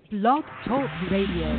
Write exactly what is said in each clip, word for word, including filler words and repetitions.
Blog Talk Radio.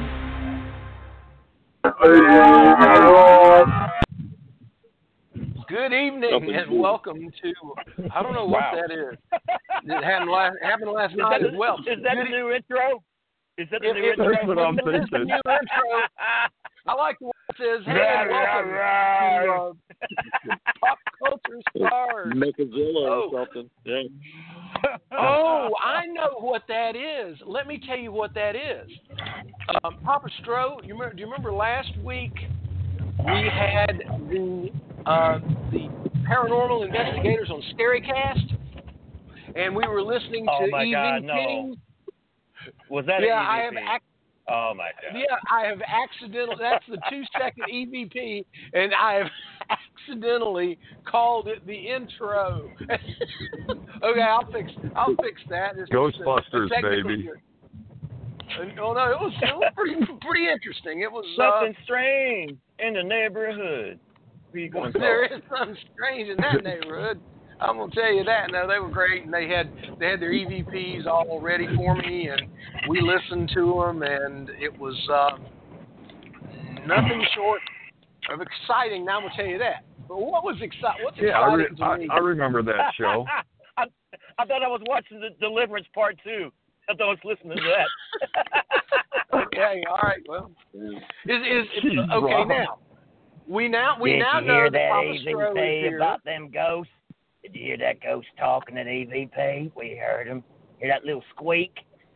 Good evening and welcome to, I don't know what wow. that is. It happened last, happened last night as well. Is that Good the new intro? Is that the it, new it, intro? That's what I'm thinking. The new intro. I like the one that says, hey, right, welcome right, right. to uh, Pop Culture Stars. Make a Zilla oh. or something. Yeah. Oh, I know what that is. Let me tell you what that is. Um, Papa Stro, you remember, do you remember last week we had the uh, the paranormal investigators on Scarycast, and we were listening to oh my E V P. God, no. Was that yeah, an E V P? I have. Ac- oh my God. Yeah, I have accidentally. That's the two-second E V P, and I have accidentally called it the intro. Okay, I'll fix. I'll fix that. It's Ghostbusters, baby. Oh no, it was, it was pretty pretty interesting. It was something uh, strange in the neighborhood. Well, there is something strange in that neighborhood. I'm gonna tell you that. No, they were great, and they had they had their E V Ps all ready for me, and we listened to them, and it was uh, nothing short of exciting. Now I'm gonna tell you that. But what was exciting? What's yeah, I, re- exciting to I, me? I remember that show. I, I thought I was watching the Deliverance Part Two. I thought I was listening to that. Okay, all right. Well, is is She's okay wrong. now? We now we Did now you know hear that that Papa E V Stro is P here. about them ghosts? Did you hear that ghost talking at E V P? We heard him. Hear that little squeak?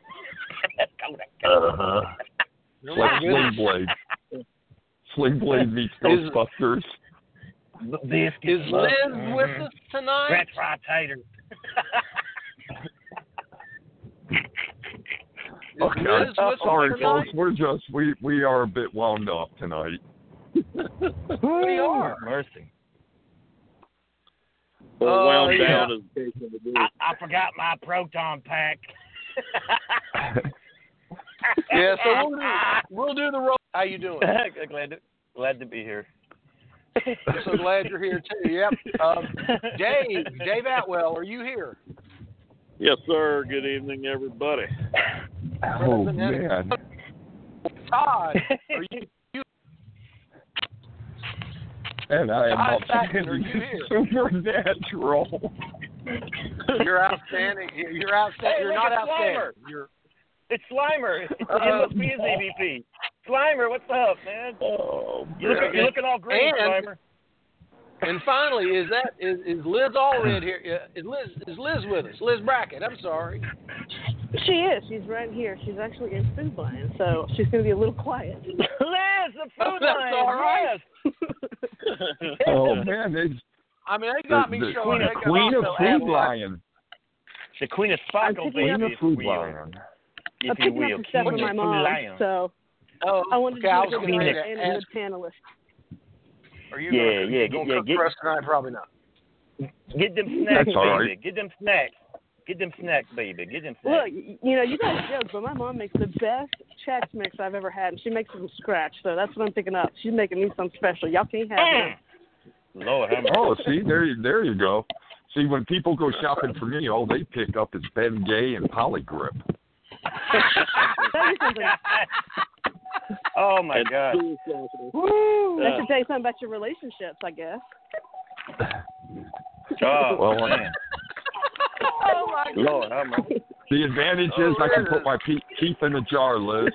uh-huh. Like Sling Blade. Sling Blade meets Ghostbusters. Is Liz mm-hmm. with us tonight? That's right, Tater. Okay, Liz with us sorry, tonight? folks. We're just we we are a bit wound up tonight. We are. Mercy. Or Oh, wound yeah. down as the case may be. I, I forgot my proton pack. Yeah, so we'll do, we'll do the roll. How you doing? glad to glad to be here. I'm so glad you're here too. Yep. Um, Dave, Dave Atwell, are you here? Yes, sir. Good evening, everybody. Oh man. Todd, are you? And I am Todd Sackman, are outstanding. you here? Supernatural. You're outstanding. You're outstanding. Hey, You're look, not it's outstanding. Slimer. You're. It's Slimer. It's, Uh-oh. it must be his E V P. Slimer, what's up, man? Oh, You look, you're looking all green, And- Slimer. And finally, is that is, is Liz Allred here? Uh, Is Liz is Liz with us? Liz Brackett. I'm sorry. She is. She's right here. She's actually in food line, so she's going to be a little quiet. Liz, the food Oh, that's line. all right. Yes. oh man, they I mean, they got the, me the showing. queen, they got queen me of showing Food that. Lion. The Queen of Sparkle, picking baby, Queen of if Food you will. Lion. If I'm you picking will. up some stuff King from my of mom, Lion. so Oh, I wanted okay. to I do was it going with to an say that. animated panelist. Are you Yeah, gonna, yeah, you gonna yeah, cook get- for us tonight? Probably not. Get them snacks, That's all baby. right. Get them snacks. Get them snacks, baby. Get them Look, snacks. y- you know, you guys joke, but my mom makes the best Chex Mix I've ever had, and she makes it from scratch, so that's what I'm picking up. She's making me something special. Y'all can't have it. Lord, have mercy. Oh, see, there you there you go. See, when people go shopping for me, all they pick up is Ben Gay and Polygrip. Tell you something. Oh, my And God. food sauces. Woo. That should tell you something about your relationships, I guess. Oh, Well, man. Oh my God. Lord, have mercy. The advantage Oh, is I can yeah. put my pe- teeth in a jar, Liz.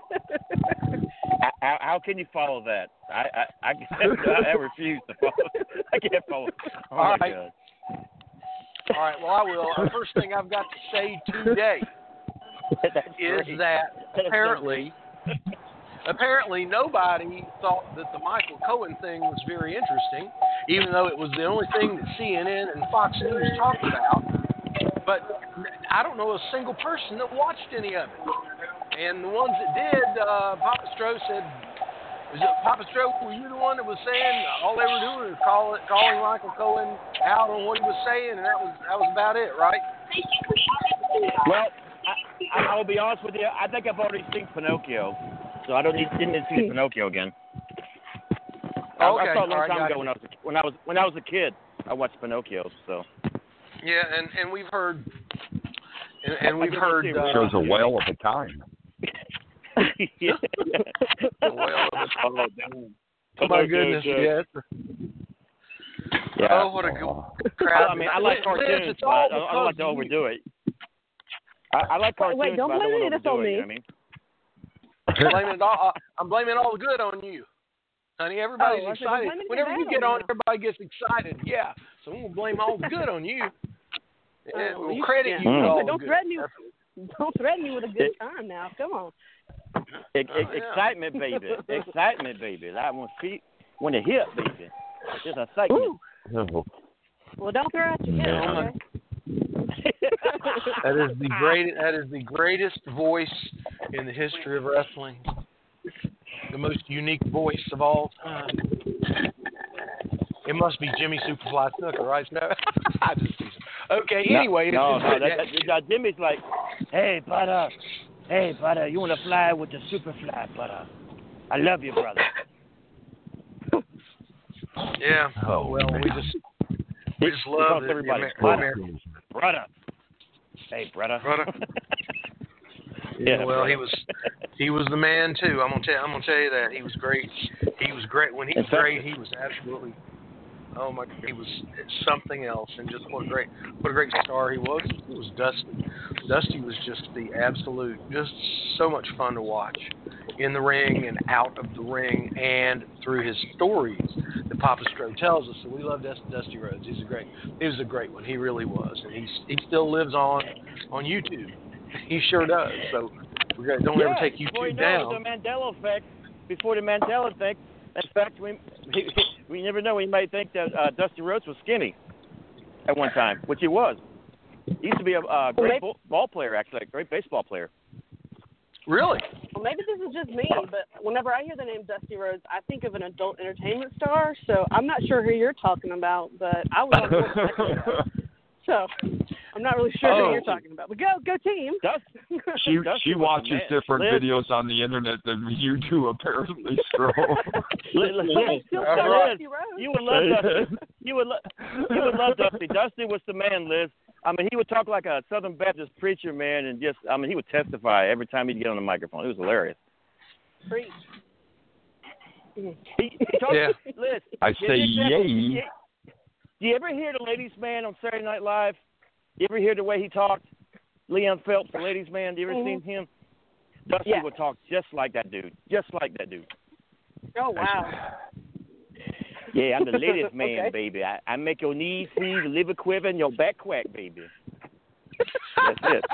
How, how can you follow that? I I, I, I refuse to follow. I can't follow. Oh, All my right. God. All right. Well, I will. The first thing I've got to say today That's is great. that apparently, apparently nobody thought that the Michael Cohen thing was very interesting, even though it was the only thing that C N N and Fox News talked about. But I don't know a single person that watched any of it. And the ones that did, uh, Papa Stro said, was it Papa Stro, were you the one that was saying all they were doing is call it, calling Michael Cohen out on what he was saying, and that was that was about it, right? Well, I, I, I will be honest with you. I think I've already seen Pinocchio, so I don't need, didn't need to see Pinocchio again. I, Okay, I saw it a long all right, time gotcha. ago when I was a, when I was when I was a kid. I watched Pinocchio, so. Yeah, and, and we've heard, and, and we've I heard. didn't see Uh, it. Shows a whale of a time. yeah. The whale of a Oh, damn. Oh my goodness, yes. Yeah. Oh, what a good crowd. I mean, I like Liz, cartoons, it's but all I don't, I don't like to because overdo it. I, I like Wait, cartoons, wait, don't but I don't blame want it to on overdo it. me. You know what I mean? I'm blaming it all. I'm blaming all the good on you, honey. Everybody's Oh, I said, excited. don't blame it Whenever on you that get on on, you. everybody gets excited. Yeah, so I'm gonna blame all the good on you. And Oh, we'll you- credit yeah. you with Mm. all But the don't good. threaten me. That's- Don't threaten me with a good It- time now. Come on. Ex- Oh, ex- yeah. Excitement, baby. Excitement, baby. That one feet when it hit, baby. Just excitement. Oh, Well, don't throw out your Yeah. head, okay? That is the great. That is the greatest voice in the history of wrestling. The most unique voice of all time. It must be Jimmy Superfly Snooker, right? No, I just tease him. Okay. No, Anyway, it's, no, it's no. good. That, that, that, Jimmy's like, hey, butter, hey, butter, you want to fly with the Superfly, butter? I love you, brother. Yeah. Oh, well, man. we just we just He love calls the, everybody the Amer- brother. American. Brother. Hey, brother. Brother. Yeah, well, brother. he was he was the man too. I'm gonna tell I'm gonna tell you that he was great. He was great when he was great. He was absolutely. Oh my! He was something else, and just what a great, what a great star he was. It was Dusty. Dusty was just the absolute, just so much fun to watch, in the ring and out of the ring, and through his stories that Papa Strode tells us. So we love Dusty, Dusty Rhodes. He's a great, he was a great one. He really was, and he's he still lives on, on YouTube. He sure does. So we got, don't yeah, ever take before you YouTube know down. it, the Mandela effect. Before the Mandela effect, in fact, we we never know. We might think that uh, Dusty Rhodes was skinny at one time, which he was. He used to be a, a great ball, ball player, actually, a great baseball player. Really? Well, maybe this is just me, but whenever I hear the name Dusty Rhodes, I think of an adult entertainment star. So I'm not sure who you're talking about, but I was on board a second ago. So I'm not really sure Oh. who you're talking about. But go, go team. Dusty, She Dusty she was the watches man. different Liz, videos on the internet than you do, apparently, Scroll. Liz, Liz, But they still All say right. Dusty Rhodes. you would love Dusty. You would, lo- you would love Dusty. Dusty was the man, Liz. I mean, he would talk like a Southern Baptist preacher, man, and just, I mean, he would testify every time he'd get on the microphone. It was hilarious. Preach. He, he talked, Yeah. Liz, I did say you- yay. Do you ever hear the Ladies' Man on Saturday Night Live? You ever hear the way he talked? Leon Phelps, the Ladies' Man. Do you ever Mhm. seen him? Dusty Yeah. would talk just like that dude. Just like that dude. Oh, wow. Yeah, I'm the ladies' man, Okay. baby. I, I make your knees heave, your liver quiver, and your back quack, baby. That's it.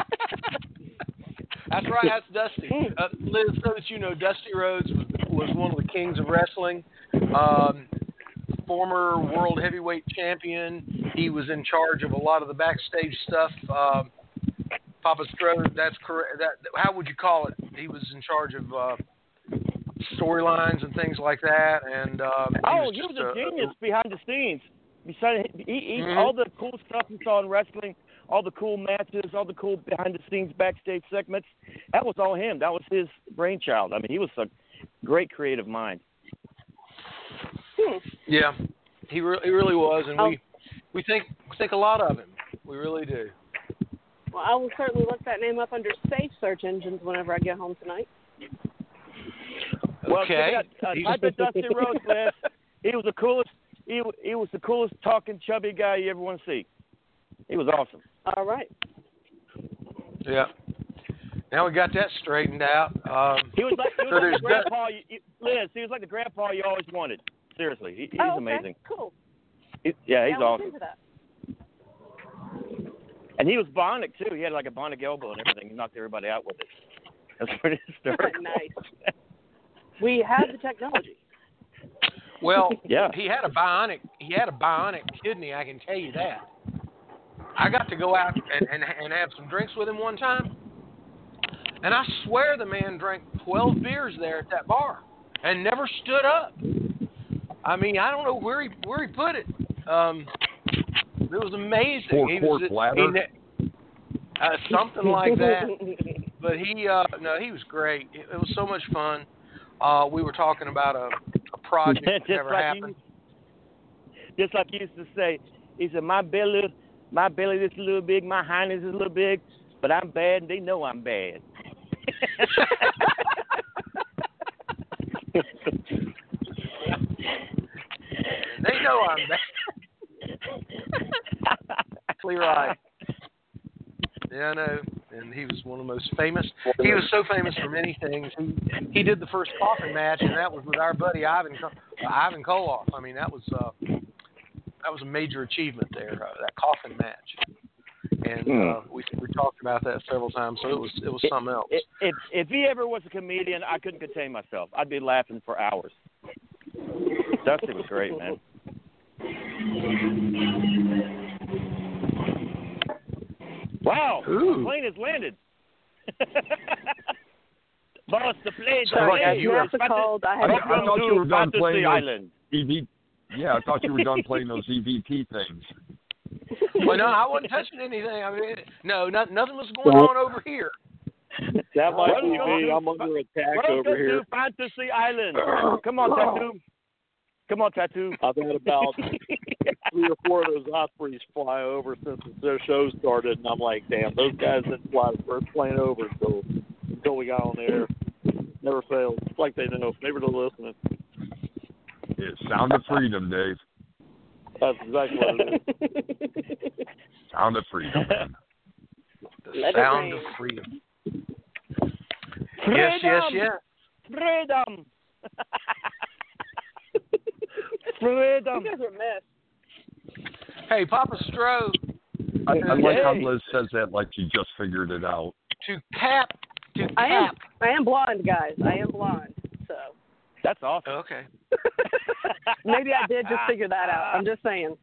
That's right. That's Dusty. Uh, Liz, so that you know, Dusty Rhodes was, was one of the kings of wrestling. Um, former world heavyweight champion. He was in charge of a lot of the backstage stuff. Um, Papa Strode, that's correct. That how would you call it? He was in charge of uh, storylines and things like that. And um, he Oh, was you just was a genius behind the scenes. Besides, he, he, Mhm. all the cool stuff you saw in wrestling, all the cool matches, all the cool behind the scenes backstage segments, that was all him. That was his brainchild. I mean, he was a great creative mind. Hmm. Yeah, he re- he really was, and Oh. we we think think a lot of him. We really do. Well, I will certainly look that name up under safe search engines whenever I get home tonight. Well, Okay. check it out. Uh, He's- type in Dusty Rhodes, Liz. He was the coolest. He wa- he was the coolest talking chubby guy you ever want to see. He was awesome. All right. Yeah. Now we got that straightened out. Um, He was like, he was So like there's the grandpa. You, you, Liz, he was like the grandpa you always wanted. Seriously, he, he's oh, okay. amazing. Cool. He, yeah, he's yeah, I'll awesome. look into that. And he was bionic too. He had like a bionic elbow and everything. He knocked everybody out with it. That's pretty historical. Nice. We have the technology. well, Yeah. he had a bionic. He had a bionic kidney. I can tell you that. I got to go out and, and and have some drinks with him one time, and I swear the man drank twelve beers there at that bar and never stood up. I mean, I don't know where he where he put it. Um, it was amazing. Four he quart was, bladder? he ne- uh, something like that. But he, uh, no, he was great. It, it was so much fun. Uh, we were talking about a, a project that just never like happened. You, just like he used to say, he said, "My belly, my belly is a little big, my hinds is a little big, but I'm bad, and they know I'm bad." They know I'm back. Exactly right. Yeah, I know. And he was one of the most famous. He was so famous for many things. He he did the first coffin match, and that was with our buddy Ivan uh, Ivan Koloff. I mean, that was uh, that was a major achievement there. Uh, that coffin match, and uh, we we talked about that several times. So it was it was something else. If, if if he ever was a comedian, I couldn't contain myself. I'd be laughing for hours. Dusty was great, man. Wow, Ooh. the plane has landed. Boss, the plane So Right, as you were- NASA called, I I, had I thought you were done Fantasy playing Island. those E V. Yeah, I thought you were done playing those E V P things. Well, no, I wasn't touching anything. I mean, no, not, nothing was going on over here. That might be Welcome me. to- I'm under attack Welcome over here. to Fantasy Island. Come on, Tattoo. Come on, Tattoo. I've had about three or four of those Ospreys fly over since their show started, and I'm like, damn, those guys didn't fly the first plane over until until we got on the air. Never fails. It's like they know. Maybe they're listening. It's Sound of Freedom, Dave. That's exactly what it is. Sound of Freedom, man. The Let it sound rain. of freedom. Freedom. Yes, yes, yes. Freedom. You Freedom. guys are a mess. Hey, Papa Stroh, I, I like how Hey. Liz says that like she just figured it out. to cap, to I am. cap. I am blonde, guys. I am blonde. So That's awesome. Okay. maybe I did just figure that out. I'm just saying.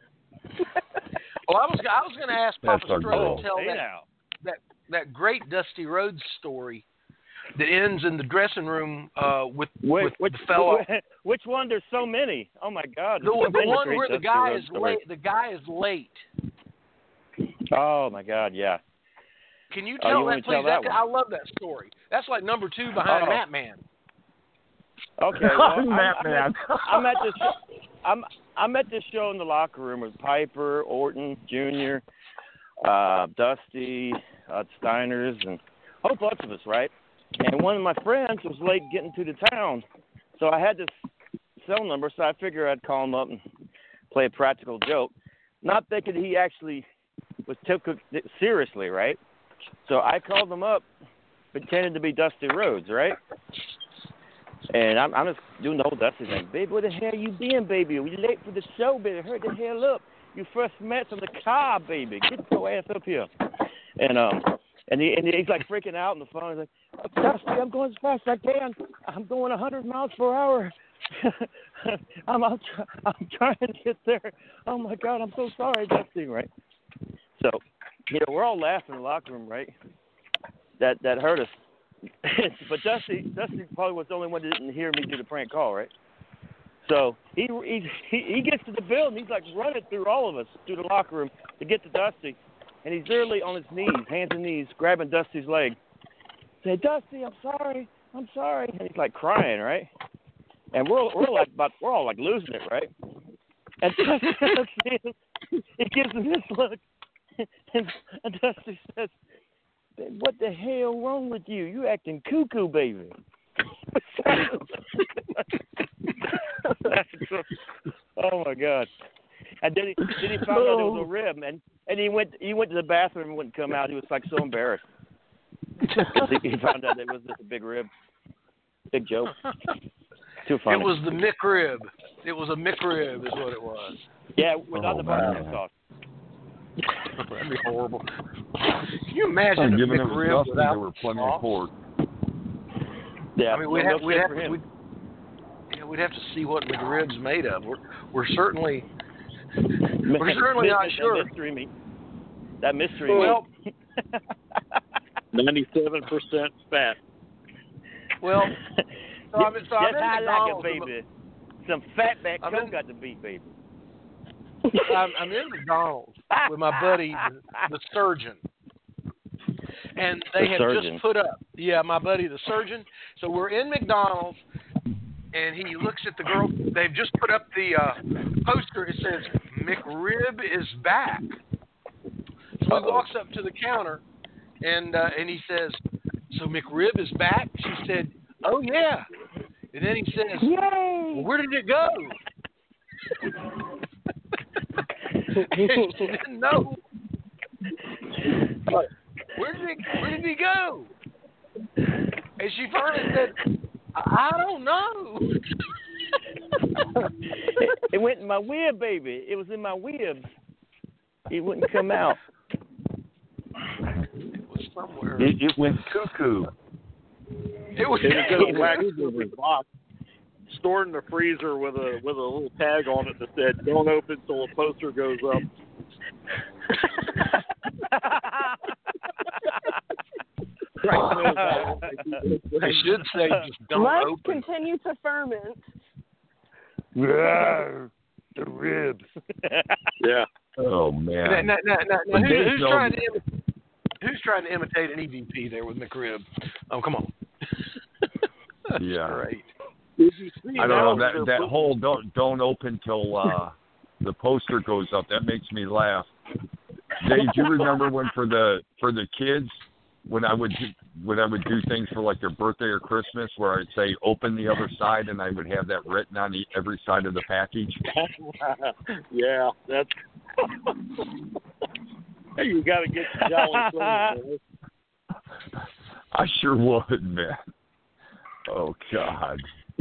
Well, I was I was going to ask Papa That's our Stroh goal. to tell Hey that, now. that that great Dusty Rhodes story that ends in the dressing room uh, with Which, with which, the fellow. which one? There's so many. Oh my God. The, There's so the many one great where the Dusty guy Rhodes is stories. late. The guy is late. Oh my God, yeah. Can you Oh, tell you wanna that, please? tell that That- one? I love that story. That's like number two behind Oh. Matt Man. Okay. Well, I'm, Matt, I'm, man. At, I'm at this. Show, I'm I'm at this show in the locker room with Piper, Orton, Junior, uh, Dusty, uh, Steiners, and a whole bunch of us, right? And one of my friends was late getting to the town, so I had this cell number. So I figured I'd call him up and play a practical joke, not thinking he actually was took it seriously, right? So I called him up, pretending to be Dusty Rhodes, right? And I'm, I'm just doing the whole Dusty thing. Baby, where the hell you been, baby? We late for the show, baby. Hurry the hell up. You first met from the car, baby. Get your ass up here. And um, and, he, and he's like freaking out on the phone. He's like, oh, Dusty, I'm going as fast as I can. I'm going one hundred miles per hour. I'm, I'm, try, I'm trying to get there. Oh, my God, I'm so sorry, Dusty, right? So, you know, we're all laughing in the locker room, right? That that hurt us. But Dusty, Dusty probably was the only one that didn't hear me do the prank call, right? So he he he gets to the building. He's like running through all of us through the locker room to get to Dusty, and he's literally on his knees, hands and knees, grabbing Dusty's leg. Say, Dusty, I'm sorry, I'm sorry, and he's like crying, right? And we're we're like about we're all like losing it, right? And Dusty, he gives him this look, and, and Dusty says, what the hell wrong with you? You acting cuckoo, baby. Oh my God! And then he then he found out it was a rib, and and he went he went to the bathroom and wouldn't come out. He was like so embarrassed because he, he found out it was just a big rib, big joke. Too funny. It was the McRib. It was a McRib, is what it was. Yeah, without Oh, the barbecue man. sauce. That'd be horrible. Can you imagine I'm a giving it was McRib Dusty. without There were plenty sauce? of pork. Yeah, I mean, we'd no have, we'd shit have, for to, him. we'd, yeah, we'd have to see what McRib's made of. We're, we're certainly, we're certainly not that sure. Mystery meat. That mystery Well, meat. ninety-seven percent fat. well, so I'm, so I'm That's in how I like McDonald's. it, baby. Some fatback I'm coke in- got the beat, baby. I'm, I'm in McDonald's with my buddy, the, the surgeon. And they The have surgeon. just put up, yeah, my buddy, the surgeon. So we're in McDonald's, and he looks at the girl. They've just put up the uh, poster. It says, McRib is back. So he walks up to the counter, and uh, and he says, so McRib is back? She said, oh, yeah. And then he says, Yay! well, where did it go? And she didn't know. Where did it, where did he go? And she finally said, I, I don't know. it, it went in my rib, baby. It was in my ribs. It wouldn't come out. It was somewhere. It, it went cuckoo. It was It was in a wax box, stored in the freezer with a with a little tag on it that said "Don't open till a poster goes up." I should say just don't Let's open. continue to ferment. Yeah, the ribs. Yeah. Oh man. Now, now, now, now, who, There's who's no- trying to imitate, who's trying to imitate an E V P there with McRib? Oh, come on. That's Yeah. great. Did you see I don't know now that they're that putting- whole don't don't open till uh, the poster goes up. That makes me laugh. Dave, do you remember when for the for the kids when I would do, when I would do things for like their birthday or Christmas where I'd say open the other side and I would have that written on the, every side of the package? Yeah, that's. Hey, you got to get the jolly thing. I sure would, man. Oh God.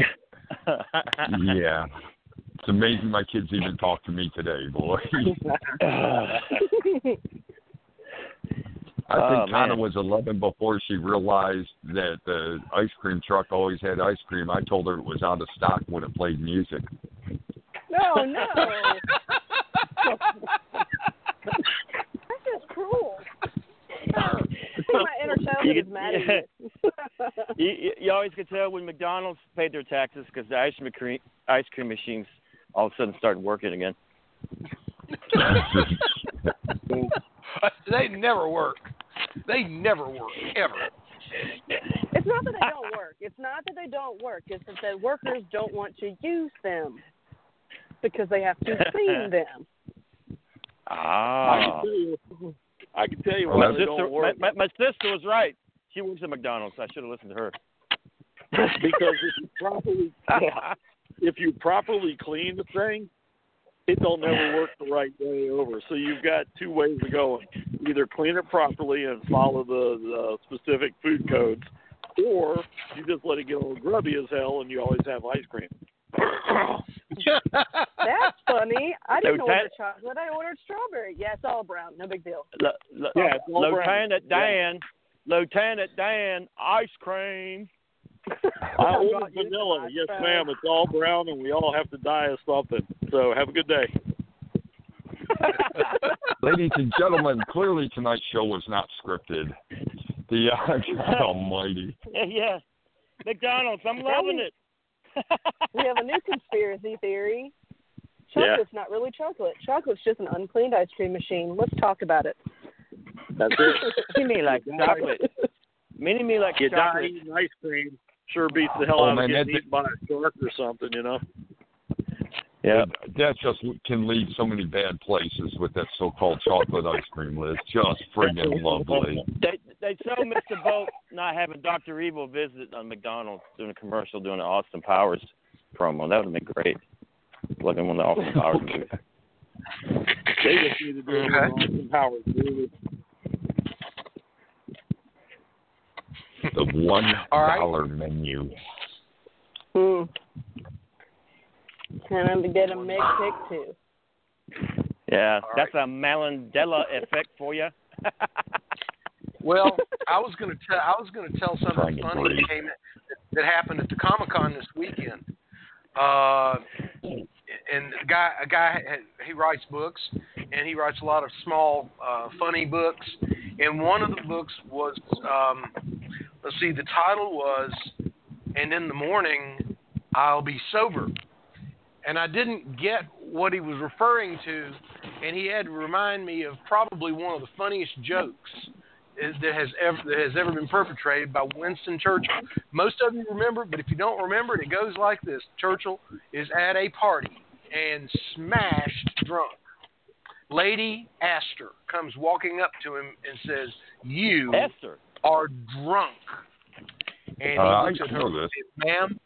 Yeah. It's amazing my kids even talk to me today, boy. I think Oh, Tana man. was eleven before she realized that the ice cream truck always had ice cream. I told her it was out of stock when it played music. No, no. That's just cruel. I think my inner child You is get- mad at me. you, you- you always could tell when McDonald's paid their taxes because the ice cream ice cream machines all of a sudden started working again. They never work. They never work, ever. It's not that they don't work. It's not that they don't work. It's that the workers don't want to use them because they have to clean them. I Ah. can tell you, I can tell you Well, why My they sister, don't my, work. my, my sister was right. She works at McDonald's. I should have listened to her. Because if you properly, yeah, if you properly clean the thing, it don't never work the right way over. So you've got two ways of going: either clean it properly and follow the, the specific food codes, or you just let it get a little grubby as hell, and you always have ice cream. That's funny. I didn't No, order that- chocolate. I ordered strawberry. Yeah, it's all brown. No big deal. L- l- Yeah, it's all brown. Lieutenant Dan, Lieutenant Dan, ice cream. I ordered Brought you vanilla. some Yes, ice ma'am. It's all brown, and we all have to die of something. So have a good day. Ladies and gentlemen, clearly tonight's show was not scripted. The uh, God Almighty. Yeah, yeah. McDonald's, I'm loving it. We have a new conspiracy theory. Yeah. Chocolate's not really chocolate. Chocolate's just an uncleaned ice cream machine. Let's talk about it. That's it. You mean like chocolate? Mini me like You die chocolate. eating ice cream. Sure beats the hell Oh, out man, of getting that- eaten by a shark or something, you know. Yeah. That just can lead so many bad places with that so-called chocolate ice cream, Liz. Just friggin' lovely. They they so Mister Bolt not having Doctor Evil visit on McDonald's doing a commercial doing an Austin Powers promo. That would have been great. Looking one of the Austin Powers movies. They just need to do it with Austin Powers, dude. The one All right. dollar menu. Hmm. Can I get a mix pick too? Yeah, All that's a Mandela effect for you. Well, I was going to tell I was going to tell Trying something to funny breathe. that came that happened at the Comic Con this weekend. Uh, and a guy a guy he writes books, and he writes a lot of small uh, funny books. And one of the books was um, let's see, the title was "And in the Morning I'll Be Sober." And I didn't get what he was referring to, and he had to remind me of probably one of the funniest jokes is, that has ever that has ever been perpetrated by Winston Churchill. Most of you remember, but if you don't remember it, it goes like this: Churchill is at a party and smashed drunk. Lady Astor comes walking up to him and says, "You Esther. are drunk." And he Uh, I looks at her know and this. says, "Ma'am,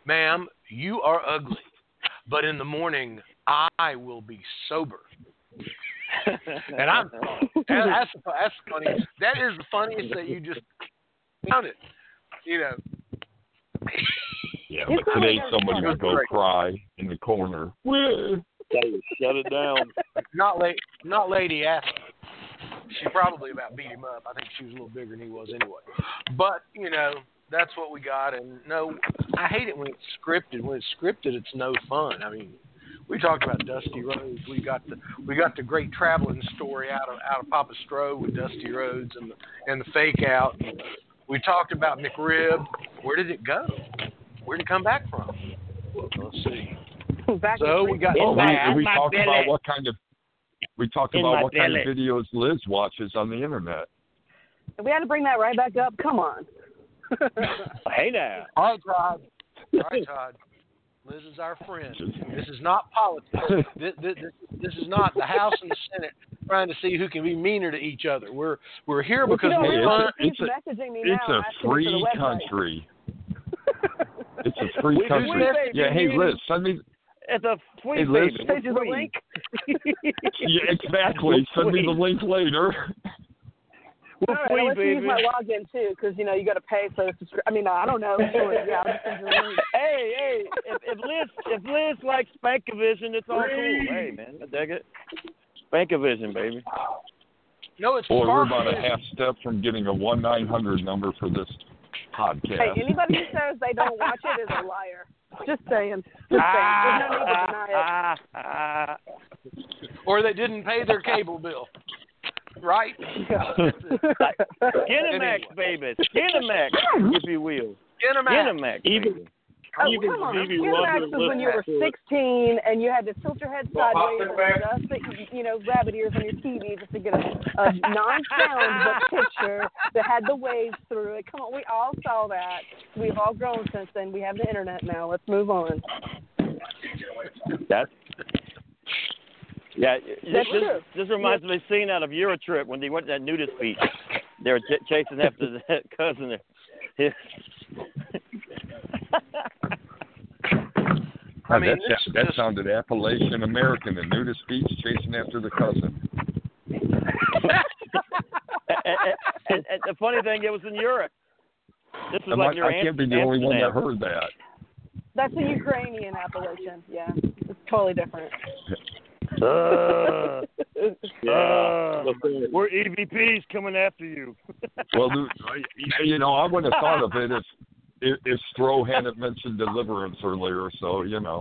ma'am, you are ugly, but in the morning I will be sober. And I'm that's that's funny. That is the funniest that you just found it. You know. Yeah, but today somebody would go cry in the corner. Shut it down. Not late, not Lady Ashley. She probably about beat him up. I think she was a little bigger than he was anyway. But you know, that's what we got. And no, I hate it when it's scripted. When it's scripted, it's no fun. I mean, we talked about Dusty Rhodes. We got the we got the great traveling story out of out of Papa Stroh with Dusty Rhodes and the and the fake out. We talked about McRib. Where did it go? Where did it come back from? Let's see. Back So we got. Oh, oh, we, we talked belly. about what kind of we talked In about my what kind of belly. videos Liz watches on the internet. We had to bring that right back up. Come on. Hey now. All right, Todd. All right, Todd. Liz is our friend. This is not politics. This, this, this is not the House and the Senate trying to see who can be meaner to each other. We're we're here Well, because you know, we Hey, fun. it's a, He's it's a, messaging me it's now a asking me for the free website. country. It's a free We do country. sweet Yeah, hey baby. Liz, send me. It's a sweet Hey, Liz. baby. Send you the We're link. Yeah, exactly. Send me the link later. All right, free, I'll let you use baby. my login too, because you know you got to pay for the subscription. I mean, no, I don't know. Yeah, I'll just send you the link. Hey, hey, if, if Liz if Liz likes Spankavision, it's all cool. Hey, man, I dig it. Spankavision, baby. No, it's Boy, we're far about a from half step from getting a one nine hundred number for this podcast. Hey, anybody who says they don't watch it is a liar. Just saying. Just saying. There's no need to deny it. Ah, ah, or they didn't pay their cable bill. Right? Skinamax, baby. Skinamax, if you will. Skinamax, Even baby. Oh, even come on. Stevie Skinamax Wonder was when you were listened to it. sixteen and you had to tilt your head sideways and adjust the, you know, rabbit ears on your T V just to get a, a non-sound but picture that had the waves through it. Come on, we all saw that. We've all grown since then. We have the internet now. Let's move on. That's yeah. This, That's this, true. this reminds me of a scene out of Eurotrip when they went to that nudist beach. They were ch- chasing after that cousin. His, I mean, that, this sa- that just- sounded Appalachian American, the nudist beach chasing after the cousin. and, and, and, and the funny thing, it was in Europe. This was I'm like like, near I can't be the only one that heard that. That's a Ukrainian Appalachian. Yeah, it's totally different. Uh, Yeah. uh, But the- we're E V Ps coming after you. Well, the- you know, I wouldn't have thought of it if if, if Stroh hadn't mentioned Deliverance earlier. So you know.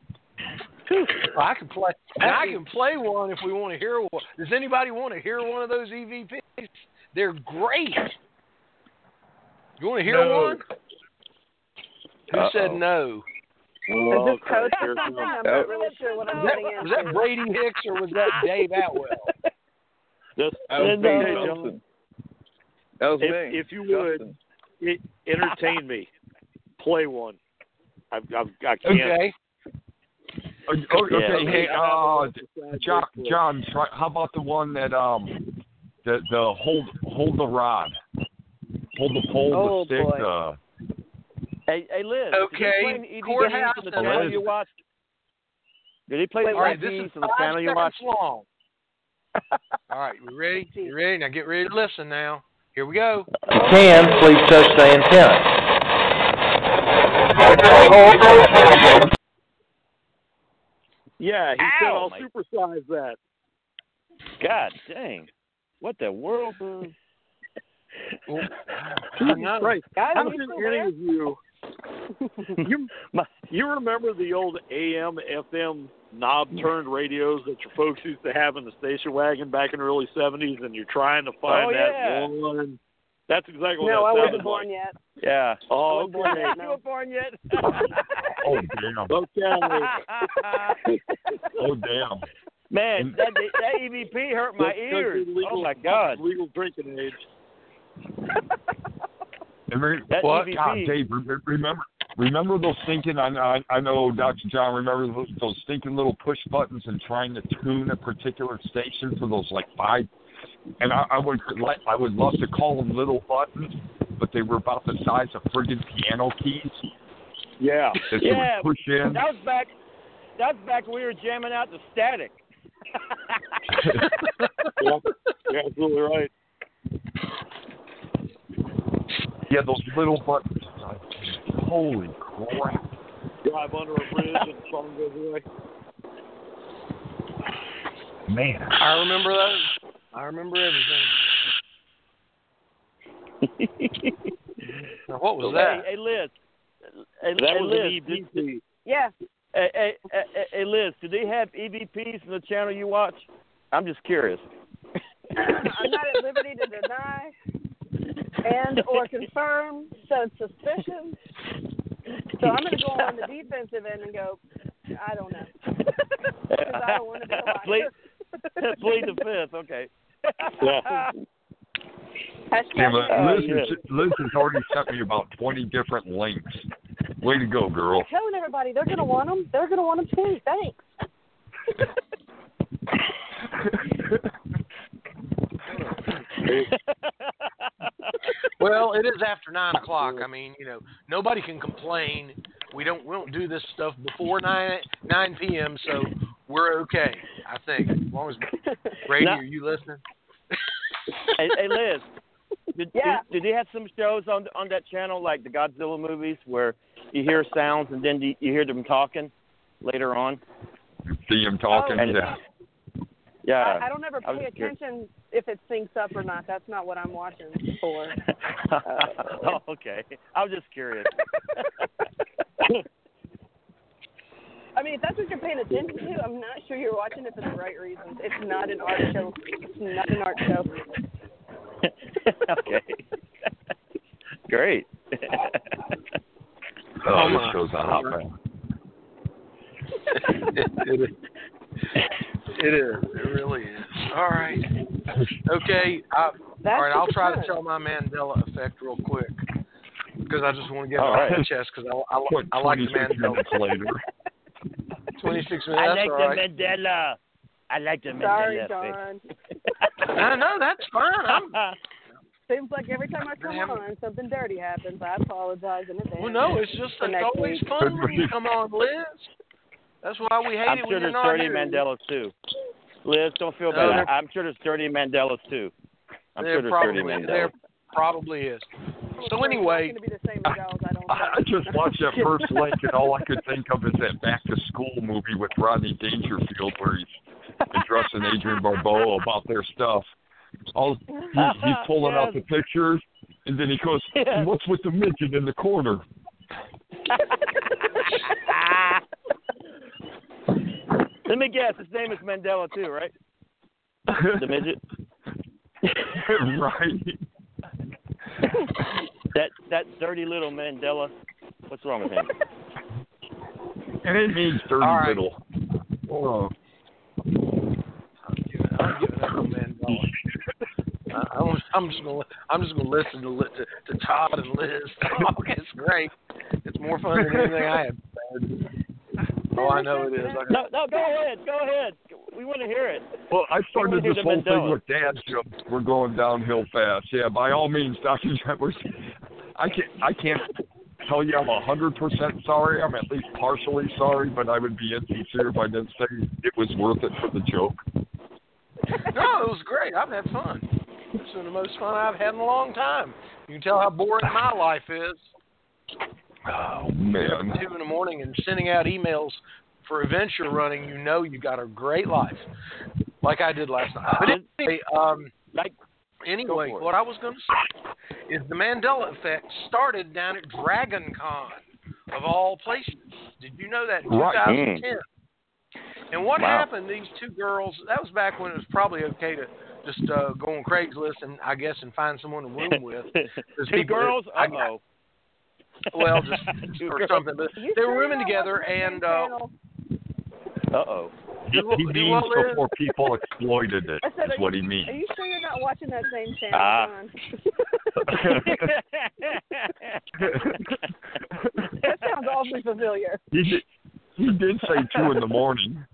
I can play, and I can play one if we want to hear one. Does anybody want to hear one of those E V Ps? They're great. You want to hear No. one? Who Uh-oh. said no? Oh, Is this okay, code for here it something? comes. I'm not really sure what I'm Was that, getting was into. that Brady Hicks or was that Dave Atwell? Just, That was And, me, uh, Justin. That was if, me. if you would, Justin. it, entertain me. Play one. I've, I've, I can't. Okay. Okay, okay, Yeah. hey, uh, John, John, try, how about the one that um, the the hold hold the rod, hold the pole, Oh, the stick. boy. Uh, Hey, hey, Liz. Okay, Did he play the E V Ps Courthouse on the and channel Liz. you watched? Did he play Wait, the All right, E this V is Ps on the five channel you seconds watched? long. All right, you ready? You ready? Now get ready to listen now. Here we go. Can, please touch the antenna. Yeah, he Ow, said I'll my- supersize that. God dang. What the world? Uh, I know. Right. Guys, How are you did still any there? of you you my, you remember the old A M F M knob turned radios that your folks used to have in the station wagon back in the early seventies, and you're trying to find Oh, that yeah. one? That's exactly what No, I that wasn't sounded born like. yet. yeah. Oh, I wasn't born okay. yet, You no. were born yet? oh damn! Okay. Oh damn! Man, that that E V P hurt my That's 'cause ears. you're legal- Oh my God. Legal drinking age. And re- That what? E V P. God, Dave, re- remember remember those stinking? I, I I know Doctor John. Remember those, those stinking little push buttons and trying to tune a particular station for those like five. And I, I would like I would love to call them little buttons, but they were about the size of friggin' piano keys. Yeah. That you Yeah, would push in. that was back. That was back when we were jamming out the Static. Yeah, you're absolutely right. Yeah, those little buttons. Holy crap. Drive under a bridge and the song goes away. Man. I remember those. I remember everything. Now, what was that? Hey, hey Liz. Hey, That hey, was Liz. an E V P. Yeah. Hey, hey, hey, hey, Liz, do they have E V Ps in the channel you watch? I'm just curious. I'm not at liberty to deny and or confirm said suspicion. So I'm going to go on the defensive end and go, I don't know. Because I don't want to be a plead, liar. plead the fifth, okay. Yeah. Damn, Hashtag uh, no. Liz, has, Liz has already sent me about twenty different links. Way to go, girl. I'm telling everybody, they're going to want them. They're going to want them too. Thanks. Well, it is after nine o'clock. I mean, you know, nobody can complain. We don't we don't do this stuff before nine nine p.m. So we're okay. I think as long as Brady, No. are you listening? hey, hey, Liz, did, Yeah. did, did they have some shows on on that channel like the Godzilla movies where you hear sounds and then you, you hear them talking later on? See him talking. Oh, yeah. Yeah. I, I don't ever I was pay just curious. attention if it syncs up or not. That's not what I'm watching for. Oh, okay. I was just curious. I mean, if that's what you're paying attention to, I'm not sure you're watching it for the right reasons. It's not an art show. It's not an art show. Okay. Great. Oh, this my. show's a hot man. it, it is. It is. It really is. All right. Okay. I, That's all right. I'll the try to fun. tell my Mandela effect real quick because I just want to get it All off right. my chest because I, I, What, I like the twenty-six Mandela. minutes later. twenty-six minutes. I like That's all right. the Mandela. I like the Sorry, Mandela. Don. No, no, that's fine. I'm, Seems like every time I come Damn. on, something dirty happens. I apologize in advance. well, no, it's just For it's next always week. fun when you come on, Liz. That's why we hate I'm it sure when you're there's not dirty here. Mandelas too. Liz, don't feel No, bad. there- I'm sure there's dirty Mandelas too. I'm There sure there's probably, dirty there Mandelas. probably is. So It's anyway, going to be the same McDowell's, I don't I I just watched that first link, and all I could think of is that Back to School movie with Rodney Dangerfield, where he's addressing Adrian Barbeau about their stuff. All he, he's pulling out the pictures, and then he goes, Yes. "And what's with the midget in the corner?" Let me guess. His name is Mandela too, right? The midget. Right. That that dirty little Mandela. What's wrong with him? And it means dirty All right. little. Oh. I'm giving, I'm giving up on Mandela. I, I'm, I'm just gonna I'm just gonna listen to Li- to, to Todd and Liz talk. It's great. It's more fun than anything I have said. Oh, I know it is. I No, no, go ahead, go ahead. We want to hear it. Well, I started hear this the whole thing Mandela. with dad jokes. We're going downhill fast. Yeah, by all means, Doctor Jeffers. I can't. I can't tell you I'm a hundred percent sorry. I'm at least partially sorry, but I would be insincere if I didn't say it was worth it for the joke. No, it was great. I've had fun. This is the most fun I've had in a long time. You can tell how boring my life is. Oh man. Two in the morning and sending out emails for adventure running. You know you got a great life, like I did last night. But anyway, um, Like, anyway, for it. what I was going to say is the Mandela effect started down at Dragon Con, of all places. Did you know that in Right. twenty ten? And what Wow. happened? These two girls. That was back when it was probably okay to just uh, go on Craigslist and I guess and find someone to room with. Two people- girls. I- Uh oh. Well, just Two or girls. something. But You they sure were rooming you're together, watching that and same uh, channel? Uh oh. He, Do- he do means what, Liz? before people exploited it. I said, Is are what you, he means. Are you sure you're not watching that same channel, Ah. John? That sounds awfully familiar. He did. He did say two in the morning.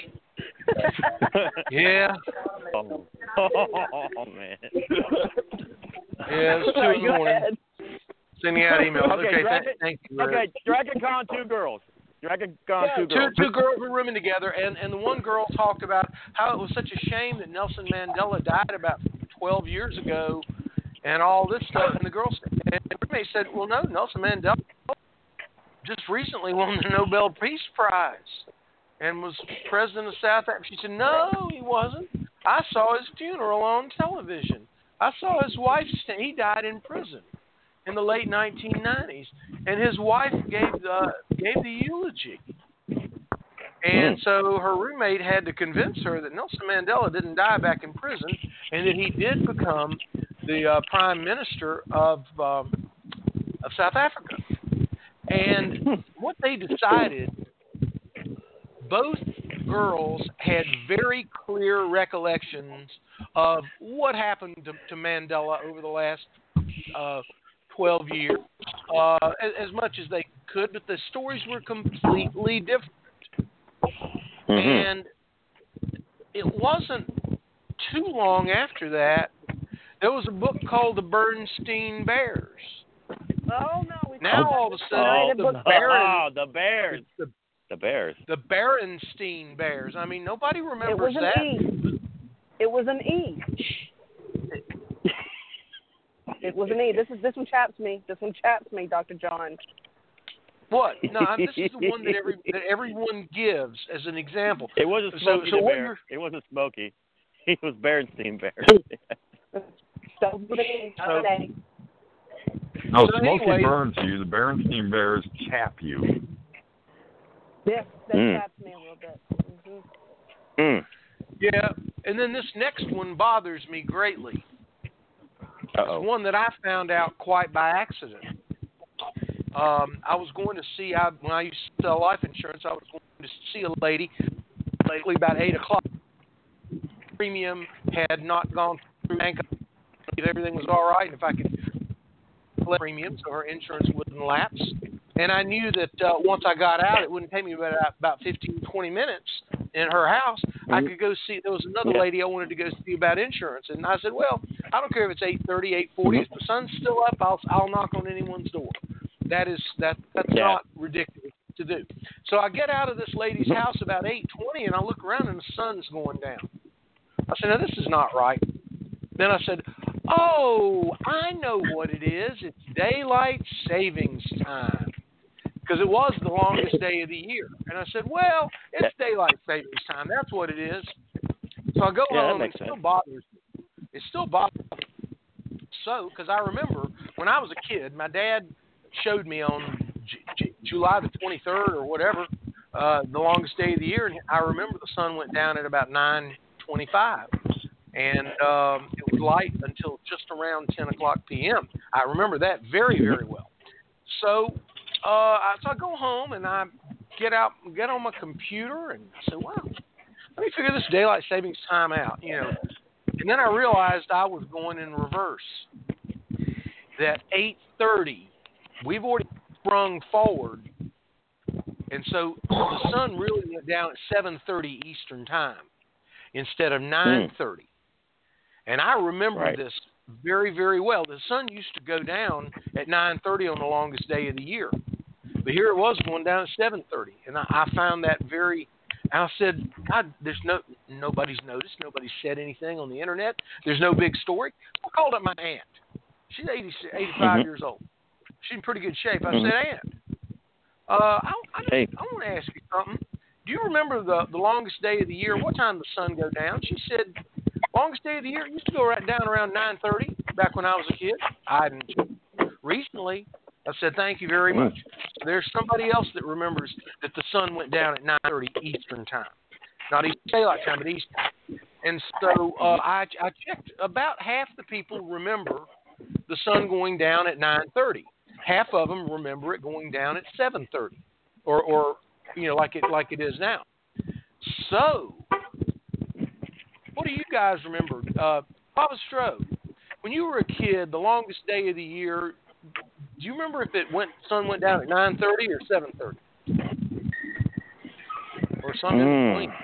yeah, oh. oh man. yeah, it's two Sorry, in the go morning. ahead. Sending out emails. Okay, Okay, Dragon, th- thank you. Rick. okay, Dragon Con, two girls. Dragon Con, Yeah, two two, girls. two girls were rooming together, and, and the one girl talked about how it was such a shame that Nelson Mandela died about twelve years ago and all this stuff. And the girl said, and the roommate said, well, no, Nelson Mandela just recently won the Nobel Peace Prize and was president of South Africa. She said, no, he wasn't. I saw his funeral on television. I saw his wife, st- he died in prison in the late nineteen nineties, and his wife gave the gave the eulogy. And so her roommate had to convince her that Nelson Mandela didn't die back in prison, and that he did become the uh, prime minister of um, of South Africa. And what they decided, both girls had very clear recollections of what happened to, to Mandela over the last uh, twelve years, uh, as, as much as they could, but the stories were completely different. Mm-hmm. And it wasn't too long after that, there was a book called The Bernstein Bears. Oh no! We Now talked all of a sudden, Oh, the, the, Baron, oh, the Bears. the, The Bears. the Berenstein Bears. I mean, nobody It remembers was an that. E. It was an E. It was an E. This is this one chaps me. This one chaps me, Doctor John. What? No, I'm- this is the one that every that everyone gives as an example. It wasn't So- Smokey so the what Bear. you're- It wasn't Smokey. He was Berenstein Bear. So with an E, not an A. No, So Smokey anyway- burns you. The Berenstein Bears chap you. Yes, that Mm. chaps me a little bit. Mm-hmm. Mm. Yeah, and then this next one bothers me greatly. Uh-oh. It's one that I found out quite by accident. Um, I was going to see, I, when I used to sell life insurance, I was going to see a lady, lately about eight o'clock. Premium had not gone through bank. Everything was all right. If I could collect premium so her insurance wouldn't lapse. And I knew that uh, once I got out, it wouldn't take me about, about fifteen, twenty minutes in her house. I could go see, there was another Yeah. lady I wanted to go see about insurance. And I said, well, I don't care if it's eight thirty, eight forty. If the sun's still up, I'll, I'll knock on anyone's door. That is, that that's Yeah. not ridiculous to do. So I get out of this lady's house about eight twenty, and I look around, and the sun's going down. I said, now, this is not right. Then I said, oh, I know what it is. It's daylight savings time. Because it was the longest day of the year. And I said, well, it's daylight savings time. That's what it is. So I go Yeah, that home, and it makes still sense. bothers me. It still bothers me. So, because I remember when I was a kid, my dad showed me on J- J- July the twenty-third or whatever, uh, the longest day of the year. And I remember the sun went down at about nine twenty-five. And um, it was light until just around ten o'clock p.m. I remember that very, very well. So, uh, I, so I go home and I get out, get on my computer, and I say, "Wow, let me figure this daylight savings time out." You know, and then I realized I was going in reverse. That eight thirty, we've already sprung forward, and so the sun really went down at seven thirty Eastern time instead of nine thirty. And I remember Right. this very, very well. The sun used to go down at nine thirty on the longest day of the year. But here it was going down at seven thirty. And I, I found that very, I said, God, there's no, nobody's noticed. Nobody said anything on the internet. There's no big story. I called up my aunt. She's eighty, eighty-five Mhm. years old. She's in pretty good shape. I Mhm. said, Aunt, uh, I, I, Hey. I want to ask you something. Do you remember the, the longest day of the year? What time did the sun go down? She said, longest day of the year, it used to go right down around nine thirty back when I was a kid. I didn't. Recently, I said, thank you very much. There's somebody else that remembers that the sun went down at nine thirty Eastern time. Not Eastern Daylight Time, but Eastern. And so uh, I, I checked. About half the people remember the sun going down at nine thirty. Half of them remember it going down at seven thirty, or, or you know, like it like it is now. So, what do you guys remember? Uh, Papa Stroh, when you were a kid, the longest day of the year, do you remember if it went sun went down at nine thirty or seven thirty? Or something in Mm. between?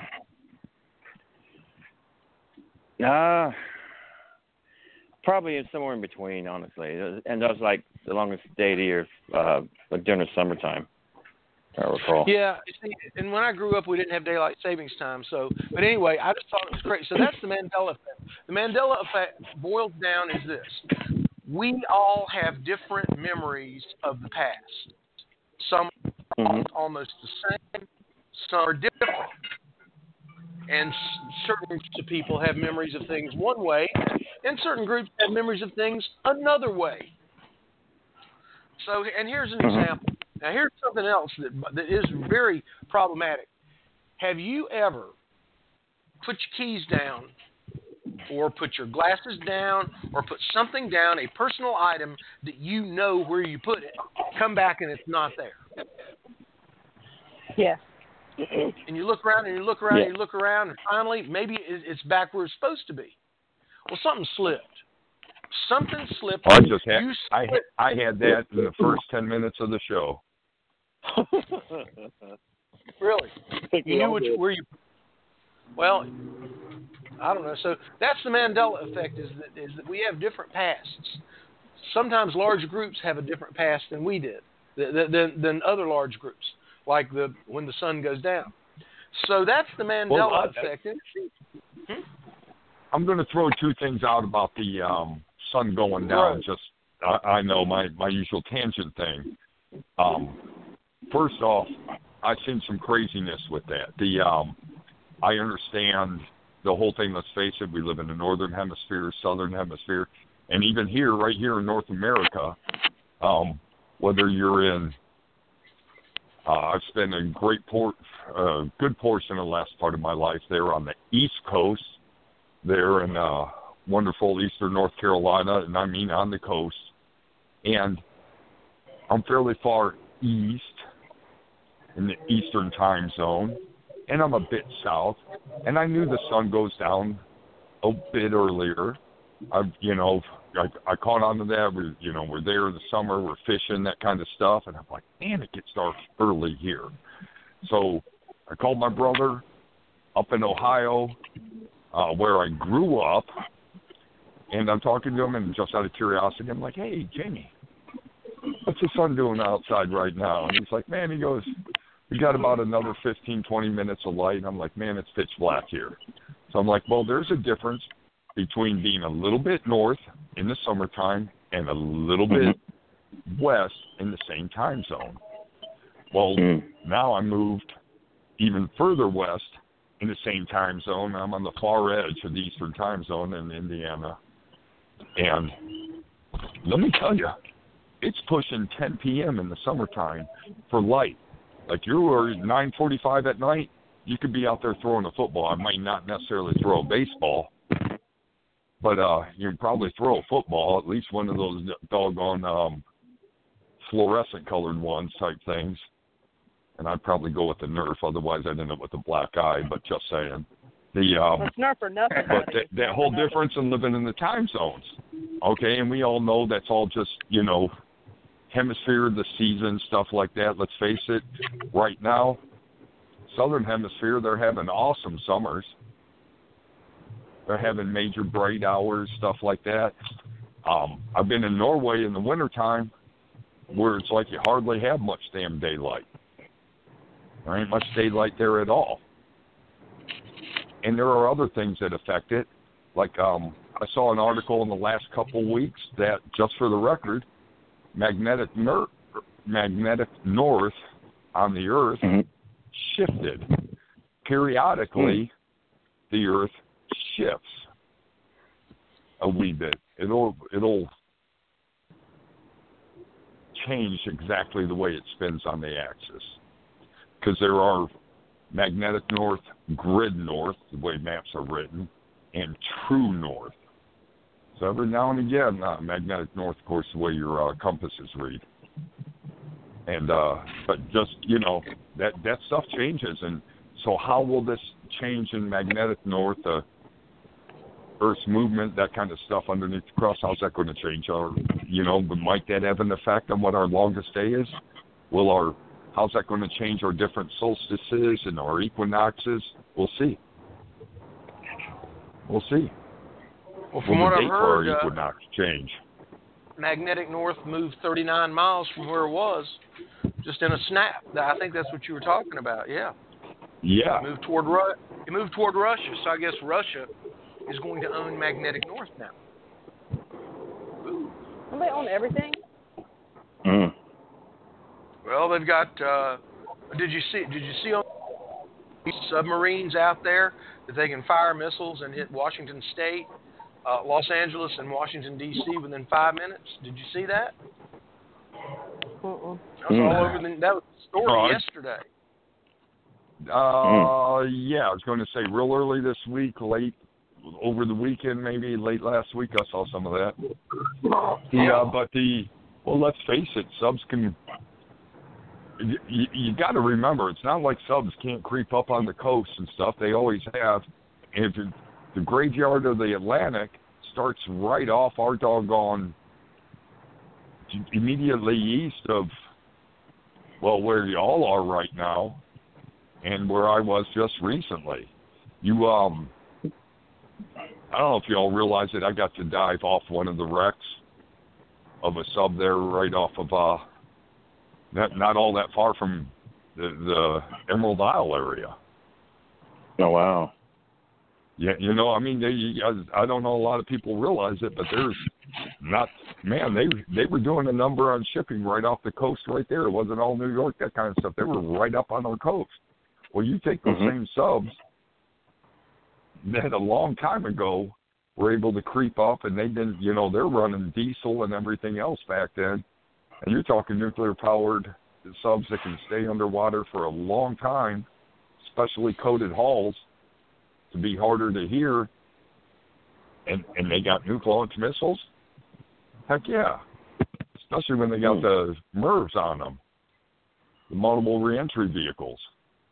Uh, probably somewhere in between, honestly. And I was like the longest day of the year, uh, like during the summertime. I recall. Yeah, see, and when I grew up, we didn't have daylight savings time. So, but anyway, I just thought it was great. So that's the Mandela effect. The Mandela effect boiled down is this: we all have different memories of the past. Some are Mm-hmm. almost the same, some are different. And certain groups of people have memories of things one way, and certain groups have memories of things another way. So, and here's an Mm-hmm. example. Now, here's something else that, that is very problematic. Have you ever put your keys down or put your glasses down or put something down, a personal item that you know where you put it, come back and it's not there? Yes. And you look around and you look around Yeah. and you look around, and finally, maybe it- it's back where it's supposed to be. Well, something slipped. Something slipped. I just had You I slipped. I had that in the first ten minutes of the show. Really? think You we knew all which, did. where you. Well, I don't know. So that's the Mandela effect: is that is that we have different pasts. Sometimes large groups have a different past than we did, than than, than other large groups, like the when the sun goes down. So that's the Mandela Well, I- effect. Hmm? I'm going to throw two things out about the um, sun going down. Right. Just I, I know my, my usual tangent thing. Um, first off, I've seen some craziness with that. The um, I understand the whole thing. Let's face it, we live in the northern hemisphere, southern hemisphere, and even here, right here in North America, um, whether you're in, uh, I've spent a great por- uh, good portion of the last part of my life there on the East Coast. There in uh, wonderful eastern North Carolina, and I mean on the coast. And I'm fairly far east in the eastern time zone, and I'm a bit south. And I knew the sun goes down a bit earlier. I, you know, I, I caught on to that. We, you know, we're there in the summer, we're fishing, that kind of stuff. And I'm like, man, it gets dark early here. So I called my brother up in Ohio, Uh, where I grew up, and I'm talking to him, and just out of curiosity, I'm like, hey, Jamie, what's the sun doing outside right now? And he's like, man, he goes, we got about another fifteen, twenty minutes of light. And I'm like, man, it's pitch black here. So I'm like, well, there's a difference between being a little bit north in the summertime and a little bit west in the same time zone. Well, Mm-hmm. now I moved even further west in the same time zone. I'm on the far edge of the Eastern time zone in Indiana. And let me tell you, it's pushing ten p.m. in the summertime for light. Like you were nine forty-five at night, you could be out there throwing a football. I might not necessarily throw a baseball, but uh, you can probably throw a football, at least one of those doggone um, fluorescent colored ones type things. And I'd probably go with the Nerf, otherwise I'd end up with a black eye, but just saying. The um, Well, it's not for nothing. But buddy. that, that whole difference in living in the time zones, okay? And we all know that's all just, you know, hemisphere of the season, stuff like that. Let's face it, right now, southern hemisphere, they're having awesome summers. They're having major bright hours, stuff like that. Um, I've been in Norway in the wintertime where it's like you hardly have much damn daylight. There ain't much daylight there at all. And there are other things that affect it. Like um, I saw an article in the last couple of weeks that, just for the record, magnetic, ner- magnetic north on the Earth Mm-hmm. shifted. Periodically, mm. the Earth shifts a wee bit. It'll it'll change exactly the way it spins on the axis. Because there are magnetic north, grid north, the way maps are written, and true north. So every now and again, uh, magnetic north, of course, the way your uh, compasses read. And uh, but just, you know, that, that stuff changes. And so how will this change in magnetic north, uh, Earth's movement, that kind of stuff underneath the crust, how's that going to change? Our, you know, might that have an effect on what our longest day is? Will our How's that going to change our different solstices and our equinoxes? We'll see. We'll see. Well, from Will what the I've date for our heard, uh, equinox change? magnetic north moved thirty-nine miles from where it was, just in a snap. I think that's what you were talking about. Yeah. Yeah. It moved toward Ru- It moved toward Russia. So I guess Russia is going to own magnetic north now. Ooh. Don't they own everything? Mm. Well, they've got. Uh, did you see? Did you see on these submarines out there that they can fire missiles and hit Washington State, uh, Los Angeles, and Washington D C within five minutes? Did you see that? Uh-uh. That was all over the. That was the story Oh, yesterday. Uh, yeah, I was going to say real early this week, late over the weekend, maybe late last week. I saw some of that. Yeah, but the well, let's face it, subs can. You, you got to remember, it's not like subs can't creep up on the coast and stuff. They always have. And if it, the graveyard of the Atlantic starts right off our doggone immediately east of, well, where you all are right now, and where I was just recently. You, um, I don't know if you all realize it, I got to dive off one of the wrecks of a sub there right off of, uh, not, not all that far from the, the Emerald Isle area. Oh, wow. Yeah, you know, I mean, they, I, I don't know a lot of people realize it, but there's not, man, they they were doing a number on shipping right off the coast right there. It wasn't all New York, that kind of stuff. They were right up on the coast. Well, you take those mm-hmm. same subs that a long time ago were able to creep up, and they didn't, you know, they're running diesel and everything else back then. And you're talking nuclear-powered subs that can stay underwater for a long time, specially coated hulls to be harder to hear, and, and they got nuke-launched missiles? Heck yeah. Especially when they got the M I R Vs on them, the multiple reentry vehicles.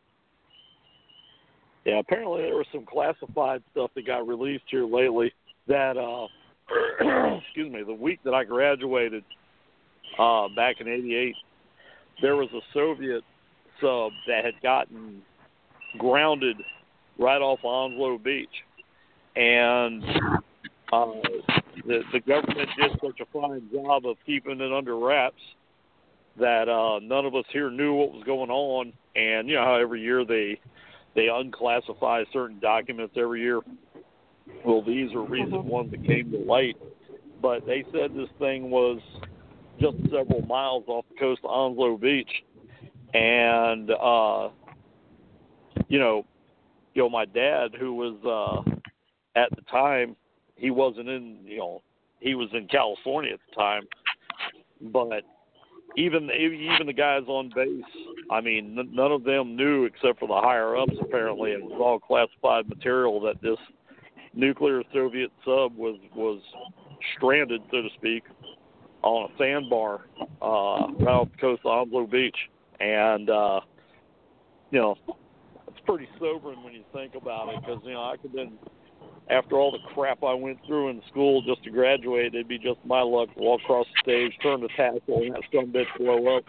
Yeah, apparently there was some classified stuff that got released here lately that, uh, excuse me, the week that I graduated uh, back in eighty-eight, there was a Soviet sub that had gotten grounded right off Onslow Beach. And uh, the, the government did such a fine job of keeping it under wraps that uh, none of us here knew what was going on. And, you know how every year they they unclassify certain documents every year? Well, these are recent ones that came to light. But they said this thing was just several miles off the coast of Onslow Beach. And, uh, you know, you know, my dad, who was uh, at the time, he wasn't in, you know, he was in California at the time. But even even the guys on base, I mean, n- none of them knew except for the higher ups. Apparently, it was all classified material that this nuclear Soviet sub was was stranded, so to speak, on a sandbar uh, right off the coast of Onslow Beach, and uh, you know, it's pretty sobering when you think about it, because you know I could then, after all the crap I went through in school just to graduate, it'd be just my luck to walk across the stage, turn the tassel, and that son bitch blow up.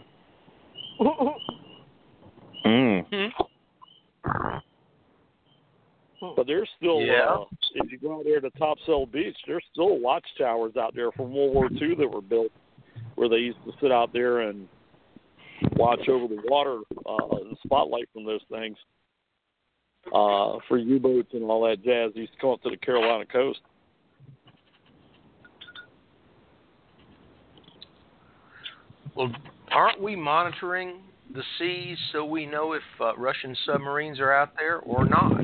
mm. But there's still, Yeah. uh, if you go out there to Topsail Beach, there's still watchtowers out there from World War Two that were built where they used to sit out there and watch over the water, uh, the spotlight from those things. Uh, for U-boats and all that jazz, used to come up to the Carolina coast. Well, aren't we monitoring the seas so we know if uh, Russian submarines are out there or not?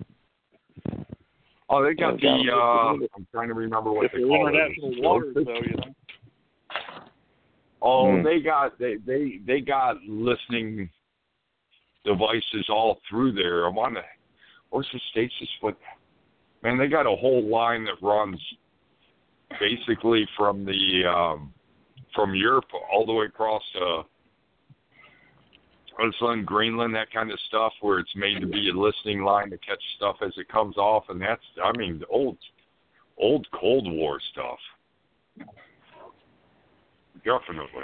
Oh, they got the, uh, I'm trying to remember what If they they're call international it. waters, though, you know. Oh, Mm. they got they, they they got listening devices all through there. I want to, what's the stasis? What, man, they got a whole line that runs basically from the um, from Europe all the way across to Iceland, Greenland, that kind of stuff, where it's made to be a listening line to catch stuff as it comes off, and that's, I mean, old old Cold War stuff. Definitely.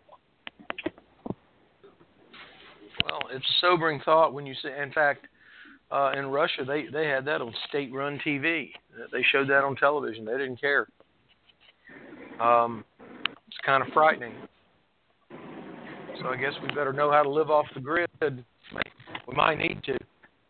Well, it's a sobering thought when you say, in fact, uh, in Russia, they, they had that on state-run T V. They showed that on television. They didn't care. Um, kind of frightening. So I guess we better know how to live off the grid. We might need to.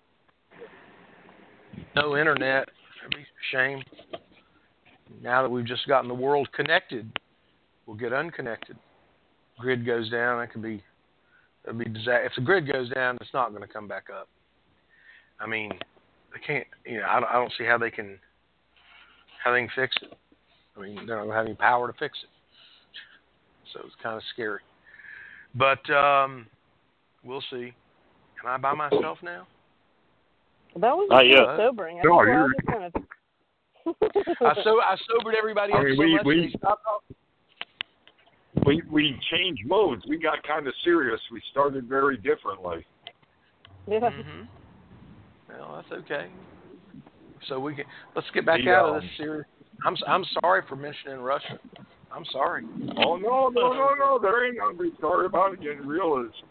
No internet. That'd be a shame. Now that we've just gotten the world connected, we'll get unconnected. Grid goes down, it could be, it'd be disaster. If the grid goes down, it's not going to come back up. I mean, they can't. You know, I don't, I don't see how they can, how they can fix it. I mean, they don't have any power to fix it. So it's kind of scary. But um, we'll see. Can I buy myself now? That was Not yet. sobering. I No, think we're all you're- just kind of. I, so, I sobered everybody I up mean, so we- much we- they stopped talking. We we changed modes. We got kind of serious. We started very differently. Yeah. Mm-hmm. Well, that's okay. So we can let's get back The, out um, of this series. I'm I'm sorry for mentioning Russia. I'm sorry. Oh no no no no! There ain't nothing to be sorry about. It getting real is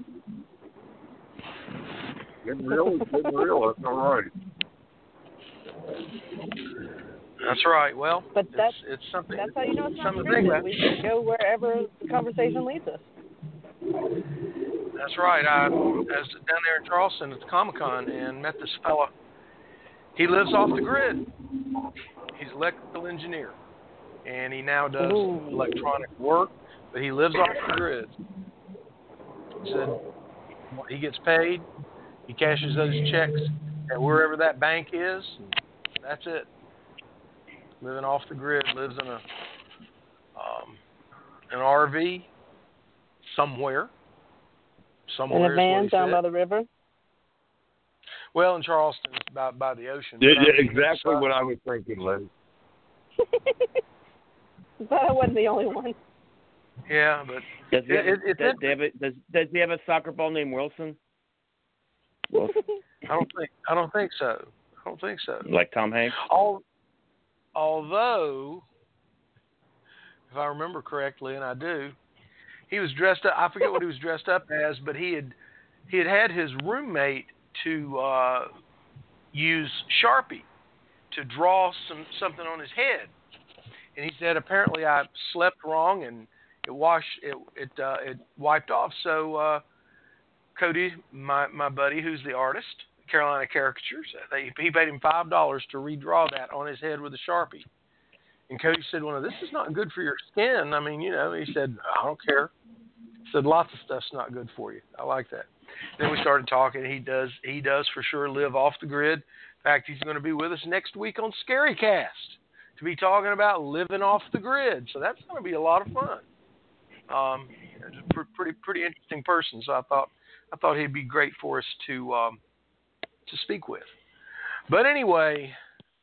getting real is getting real. That's all right. That's right. Well, But that's it's, it's something. that's how you know it's not something to think scripted. about. We just go wherever the conversation leads us. That's right. I was down there in Charleston at the Comic-Con and met this fella. He lives off the grid. He's an electrical engineer, and he now does Ooh. electronic work, but he lives off the grid. He said he gets paid, he cashes those checks at wherever that bank is. That's it. Living off the grid, lives in a um, an R V somewhere. Somewhere In a is what van he down said. by the river. Well, in Charleston, it's by by the ocean. Yeah, But I yeah, mean, exactly it's, uh, what I was thinking, Liz. But I wasn't the only one. Yeah, but Does he, It- have, it- it's does, they have a, does, does he have a soccer ball named Wilson? Wilson? I don't think I don't think so. I don't think so. Like Tom Hanks? Al- although, if I remember correctly, and I do, he was dressed up. I forget what he was dressed up as, but he had he had had his roommate to uh, use Sharpie to draw some something on his head, and he said apparently I slept wrong and it washed it it uh, it wiped off. So uh, Cody, my my buddy, who's the artist, Carolina Caricatures, they, he paid him five dollars to redraw that on his head with a Sharpie. And Cody said, "Well, this is not good for your skin." I mean, you know, he said, "I don't care." He said, "Lots of stuff's not good for you." I like that. Then we started talking. He does he does for sure live off the grid. In fact, he's going to be with us next week on Scarycast to be talking about living off the grid. So that's going to be a lot of fun. Um, he's a pr- pretty pretty interesting person. So I thought I thought he'd be great for us to um, to speak with. But anyway,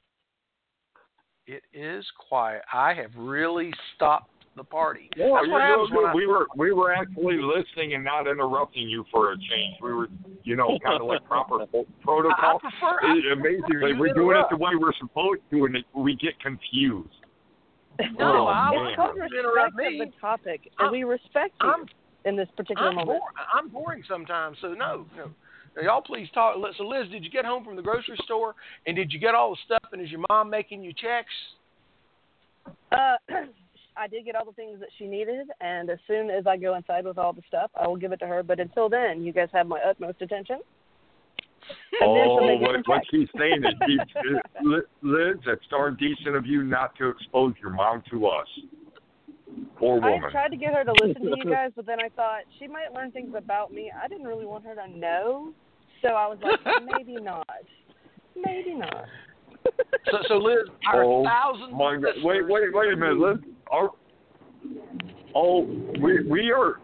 it is quiet. I have really stopped the party. Well, That's you what know, happens when I we were we were actually listening and not interrupting you for a change. We were, you know, kind of like proper po- protocol. I prefer- I It- amazingly, you we're doing it interrupt. the way we're supposed to, and it, we get confused. No, Oh, I man. was It's supposed called to interrupt respect me. of the topic, and I'm- we respect you I'm- in this particular I'm, moment. boring. I'm boring sometimes, so no, no. Now, y'all please talk. So, Liz, did you get home from the grocery store, and did you get all the stuff, and is your mom making you checks? Uh, I did get all the things that she needed, and as soon as I go inside with all the stuff, I will give it to her. But until then, you guys have my utmost attention. And then she'll Oh, make it what, some what checks. she's saying is, she- Liz, Liz, it's darn decent of you not to expose your mom to us. Poor I woman. tried to get her to listen to you guys, but then I thought she might learn things about me. I didn't really want her to know, so I was like, maybe not. Maybe not. So, so Liz, our Oh, thousands My of God. Wait, listeners- wait, wait a minute, Liz. Our, oh, we we are.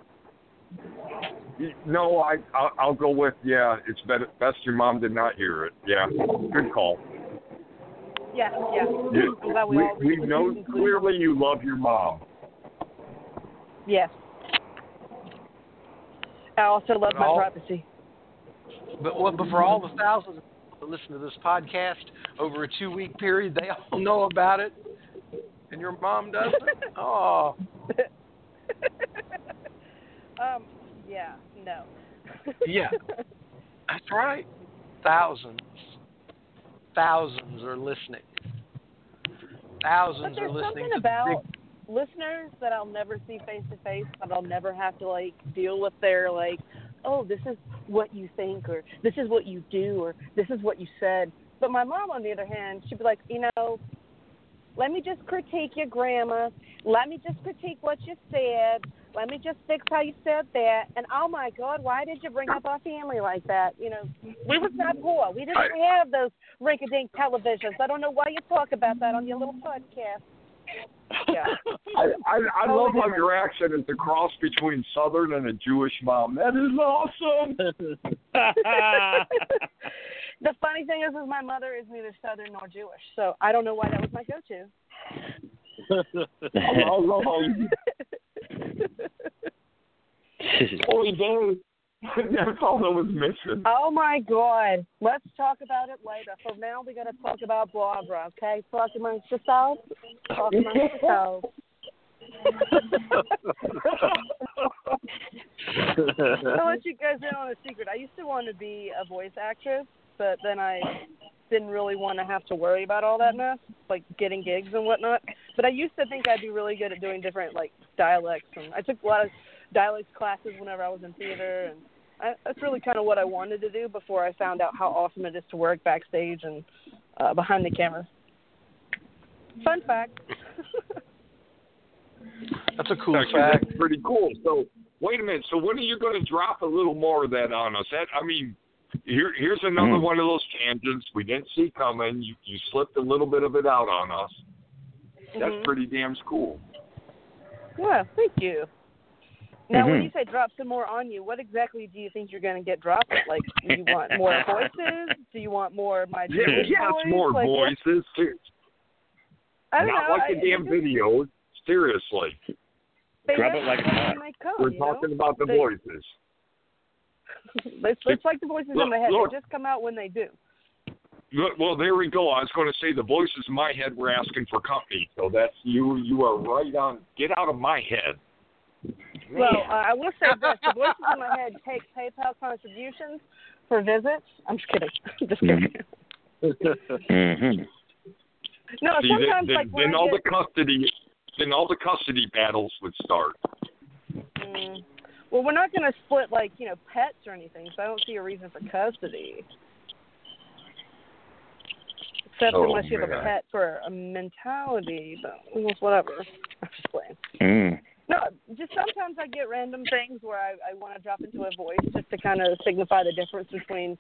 No, I I'll, I'll go with yeah. It's better, best your mom did not hear it. Yeah, good call. Yeah, yeah. Yeah, I'm glad we, we all we know included- clearly you love your mom. Yes. I also love But my all- privacy. But, what- but for all the thousands of people that listen to this podcast over a two-week period, they all know about it, and your mom doesn't? Oh. um, yeah, no. Yeah. That's right. Thousands. Thousands are listening. Thousands But are there's listening something to about the big listeners that I'll never see face to face, but I'll never have to like deal with their like, oh, this is what you think, or this is what you do, or this is what you said. But my mom, on the other hand, she'd be like, you know, let me just critique your grammar. Let me just critique what you said. Let me just fix how you said that. And, oh, my God, why did you bring up our family like that? You know, we was not poor. We didn't I, have those rink-a-dink televisions. I don't know why you talk about that on your little podcast. Yeah. I, I, I totally love how your accent is a cross between Southern and a Jewish mom. That is awesome. The funny thing is, is my mother is neither Southern nor Jewish, so I don't know why that was my go-to. Holy day. That's all that was missing. Oh, my God. Let's talk about it later. For now, we got to talk about Barbara, okay? Talk amongst yourselves. Talk amongst yourselves. I'll let you guys in on a secret. I used to want to be a voice actress, but then I didn't really want to have to worry about all that mess, like getting gigs and whatnot. But I used to think I'd be really good at doing different, like, dialects. And I took a lot of dialects classes whenever I was in theater, and I, that's really kind of what I wanted to do before I found out how awesome it is to work backstage and uh, behind the camera. Fun fact. That's a cool Actually, fact. That's pretty cool. So, wait a minute. So, when are you going to drop a little more of that on us? That, I mean, here, here's another mm. one of those tangents we didn't see coming. You, you slipped a little bit of it out on us. That's mm-hmm. pretty damn cool. Yeah, thank you. Now, mm-hmm. when you say drop some more on you, what exactly do you think you're going to get dropped? Like, do you want more voices? Do you want more of my yeah, Jewish yes, voice? more like, voices. I don't Not know. like the I, damn just, videos. Seriously. Drop it like a hot. We're talking know? about the they, voices. It's, it's like the voices look, in my head. Look, they just come out when they do. Look, well, there we go. I was going to say the voices in my head were asking for company. So that's you. You are right on. Get out of my head. Man. Well, uh, I will say this. The voices in my head take PayPal contributions for visits. I'm just kidding. just kidding. mm-hmm. No, See, sometimes then, like when then I all get, the custody, then all the custody battles would start. Mm, well, we're not going to split like you know pets or anything, so I don't see a reason for custody. Except oh, unless you have man. a pet for a mentality, but almost whatever. I'm just playing. Mm. No, just sometimes I get random things where I, I want to drop into a voice just to kind of signify the difference between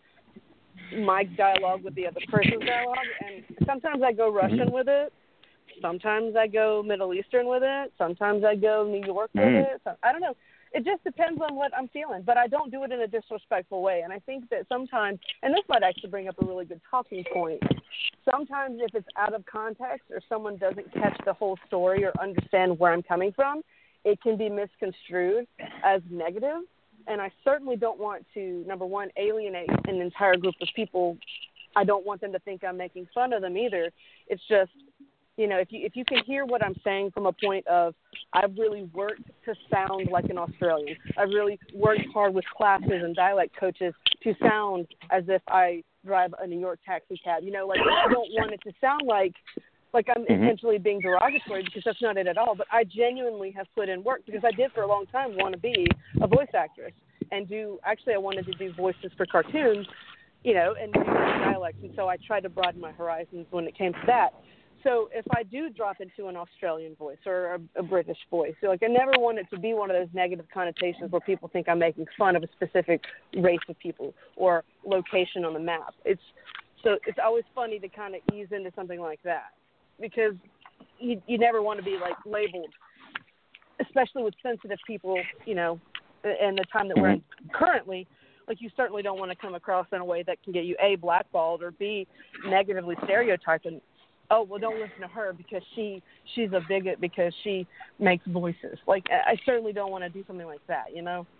my dialogue with the other person's dialogue. And sometimes I go Russian mm-hmm. with it. Sometimes I go Middle Eastern with it. Sometimes I go New York with mm. it. So, I don't know. It just depends on what I'm feeling, but I don't do it in a disrespectful way. And I think that sometimes, and this might actually bring up a really good talking point, sometimes if it's out of context or someone doesn't catch the whole story or understand where I'm coming from, it can be misconstrued as negative. And I certainly don't want to, number one, alienate an entire group of people. I don't want them to think I'm making fun of them either. It's just, you know, if you if you can hear what I'm saying from a point of I've really worked to sound like an Australian. I've really worked hard with classes and dialect coaches to sound as if I drive a New York taxi cab. You know, like I don't want it to sound like like I'm mm-hmm. intentionally being derogatory because that's not it at all. But I genuinely have put in work because I did for a long time want to be a voice actress and do actually I wanted to do voices for cartoons, you know, and do dialects. And so I tried to broaden my horizons when it came to that. So if I do drop into an Australian voice or a, a British voice, so like I never want it to be one of those negative connotations where people think I'm making fun of a specific race of people or location on the map. It's so it's always funny to kind of ease into something like that because you you never want to be like labeled, especially with sensitive people, you know, in the time that we're in currently. Like you certainly don't want to come across in a way that can get you A, blackballed or B, negatively stereotyped and oh, well, don't listen to her because she she's a bigot because she makes voices. Like, I certainly don't want to do something like that, you know?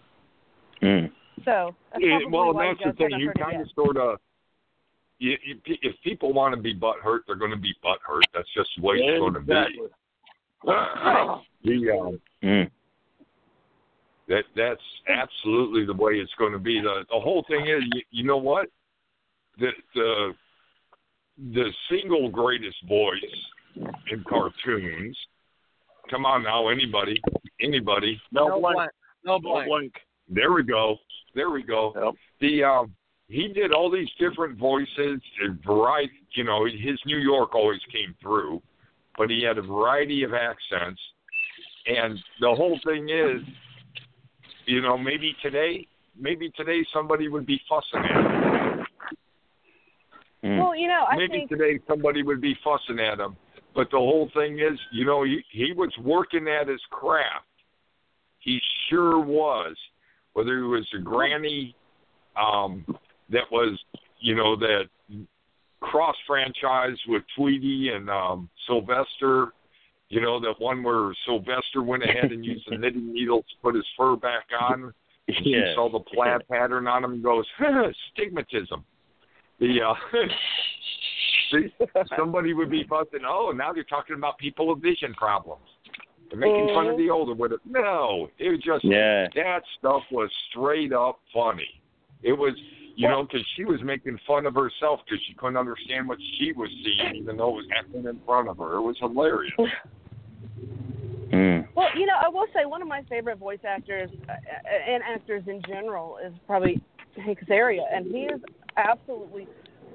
Mm. So, that's yeah, well, why that's you the thing. You kind of sort of, you, you, if people want to be butthurt, they're going to be butthurt. That's just the way yeah, it's going to exactly. be. Right. The, um, mm. that, that's absolutely the way it's going to be. The, the whole thing is, you, you know what? The, the The single greatest voice in cartoons Come on now, anybody, anybody. No, No blank. blank. No No blank. blank. There we go. There we go. Yep. The um, he did all these different voices, a variety. You know, his New York always came through, but he had a variety of accents. And the whole thing is, you know, maybe today, maybe today somebody would be fussing at him. Mm. Well, you know, I Maybe think today somebody would be fussing at him. But the whole thing is, you know, he, he was working at his craft. He sure was. Whether he was a granny um, that was, you know, that cross-franchise with Tweety and um, Sylvester, you know, that one where Sylvester went ahead and used the knitting needles to put his fur back on. And Yeah. He saw the plaid pattern on him and goes, stigmatism. The uh, see, somebody would be fussing, oh, now they're talking about people with vision problems. They're making fun of the older with it. No, it was just, Yeah. that stuff was straight up funny. It was, you know, because she was making fun of herself because she couldn't understand what she was seeing, even though it was happening in front of her. It was hilarious. Mm. Well, you know, I will say one of my favorite voice actors uh, and actors in general is probably Hank Azaria, and he is absolutely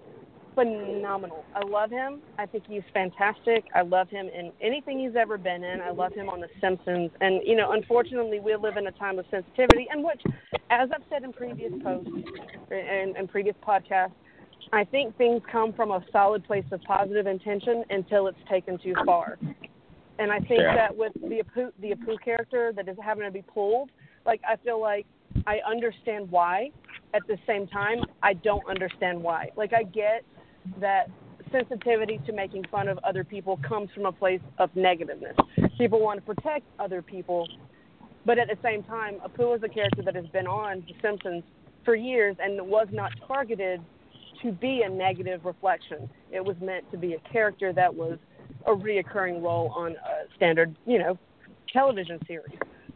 phenomenal. I love him. I think he's fantastic. I love him in anything he's ever been in. I love him on The Simpsons. And, you know, unfortunately, we live in a time of sensitivity, in which, as I've said in previous posts and, and previous podcasts, I think things come from a solid place of positive intention until it's taken too far. And I think Yeah. that with the Apu, the Apu character that is having to be pulled, like, I feel like I understand why. At the same time, I don't understand why. Like, I get that sensitivity to making fun of other people comes from a place of negativeness. People want to protect other people, but at the same time, Apu is a character that has been on The Simpsons for years and was not targeted to be a negative reflection. It was meant to be a character that was a reoccurring role on a standard, you know, television series.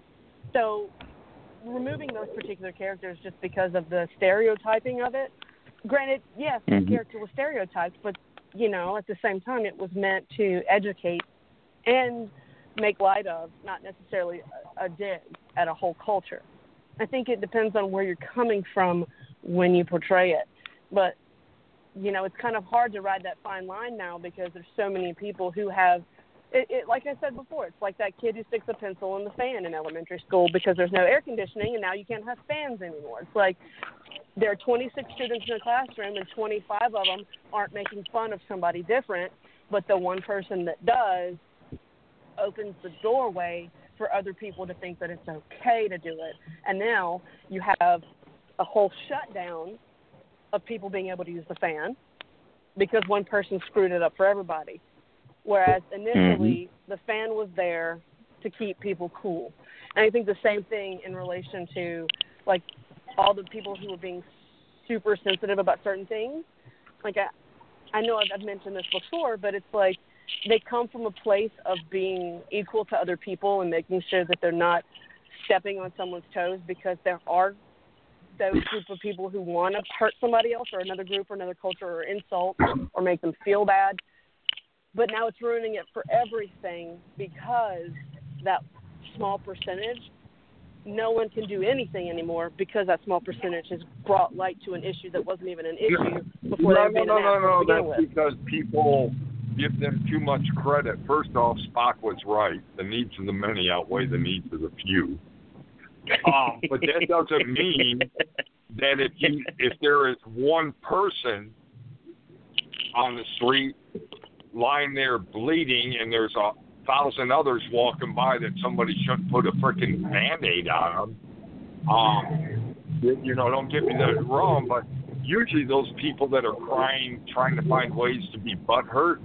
So removing those particular characters just because of the stereotyping of it, granted, yes, Mm-hmm. the character was stereotyped, but, you know, at the same time, it was meant to educate and make light of, not necessarily a, a dig at a whole culture. I think it depends on where you're coming from when you portray it. But, you know, it's kind of hard to ride that fine line now because there's so many people who have, it, it, like I said before, it's like that kid who sticks a pencil in the fan in elementary school because there's no air conditioning and now you can't have fans anymore. It's like there are twenty-six students in a classroom and twenty-five of them aren't making fun of somebody different, but the one person that does opens the doorway for other people to think that it's okay to do it. And now you have a whole shutdown of people being able to use the fan because one person screwed it up for everybody. Whereas initially mm-hmm. the fan was there to keep people cool. And I think the same thing in relation to, like, all the people who were being super sensitive about certain things. Like, I, I know I've, I've mentioned this before, but it's like they come from a place of being equal to other people and making sure that they're not stepping on someone's toes, because there are those group of people who want to hurt somebody else or another group or another culture or insult or make them feel bad. But now it's ruining it for everything because that small percentage, no one can do anything anymore because that small percentage has brought light to an issue that wasn't even an issue before no, they were no, being no, an no, asshole no, to begin that's with. because people give them too much credit. First off, Spock was right. The needs of the many outweigh the needs of the few. Um, but that doesn't mean that if you, if there is one person on the street lying there bleeding and there's a thousand others walking by that somebody shouldn't put a freaking Band-Aid on them, um, you know, don't get me that wrong, but usually those people that are crying, trying to find ways to be butthurt,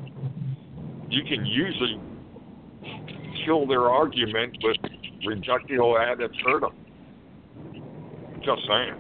you can usually kill their argument with reductio ad absurdum. Just saying.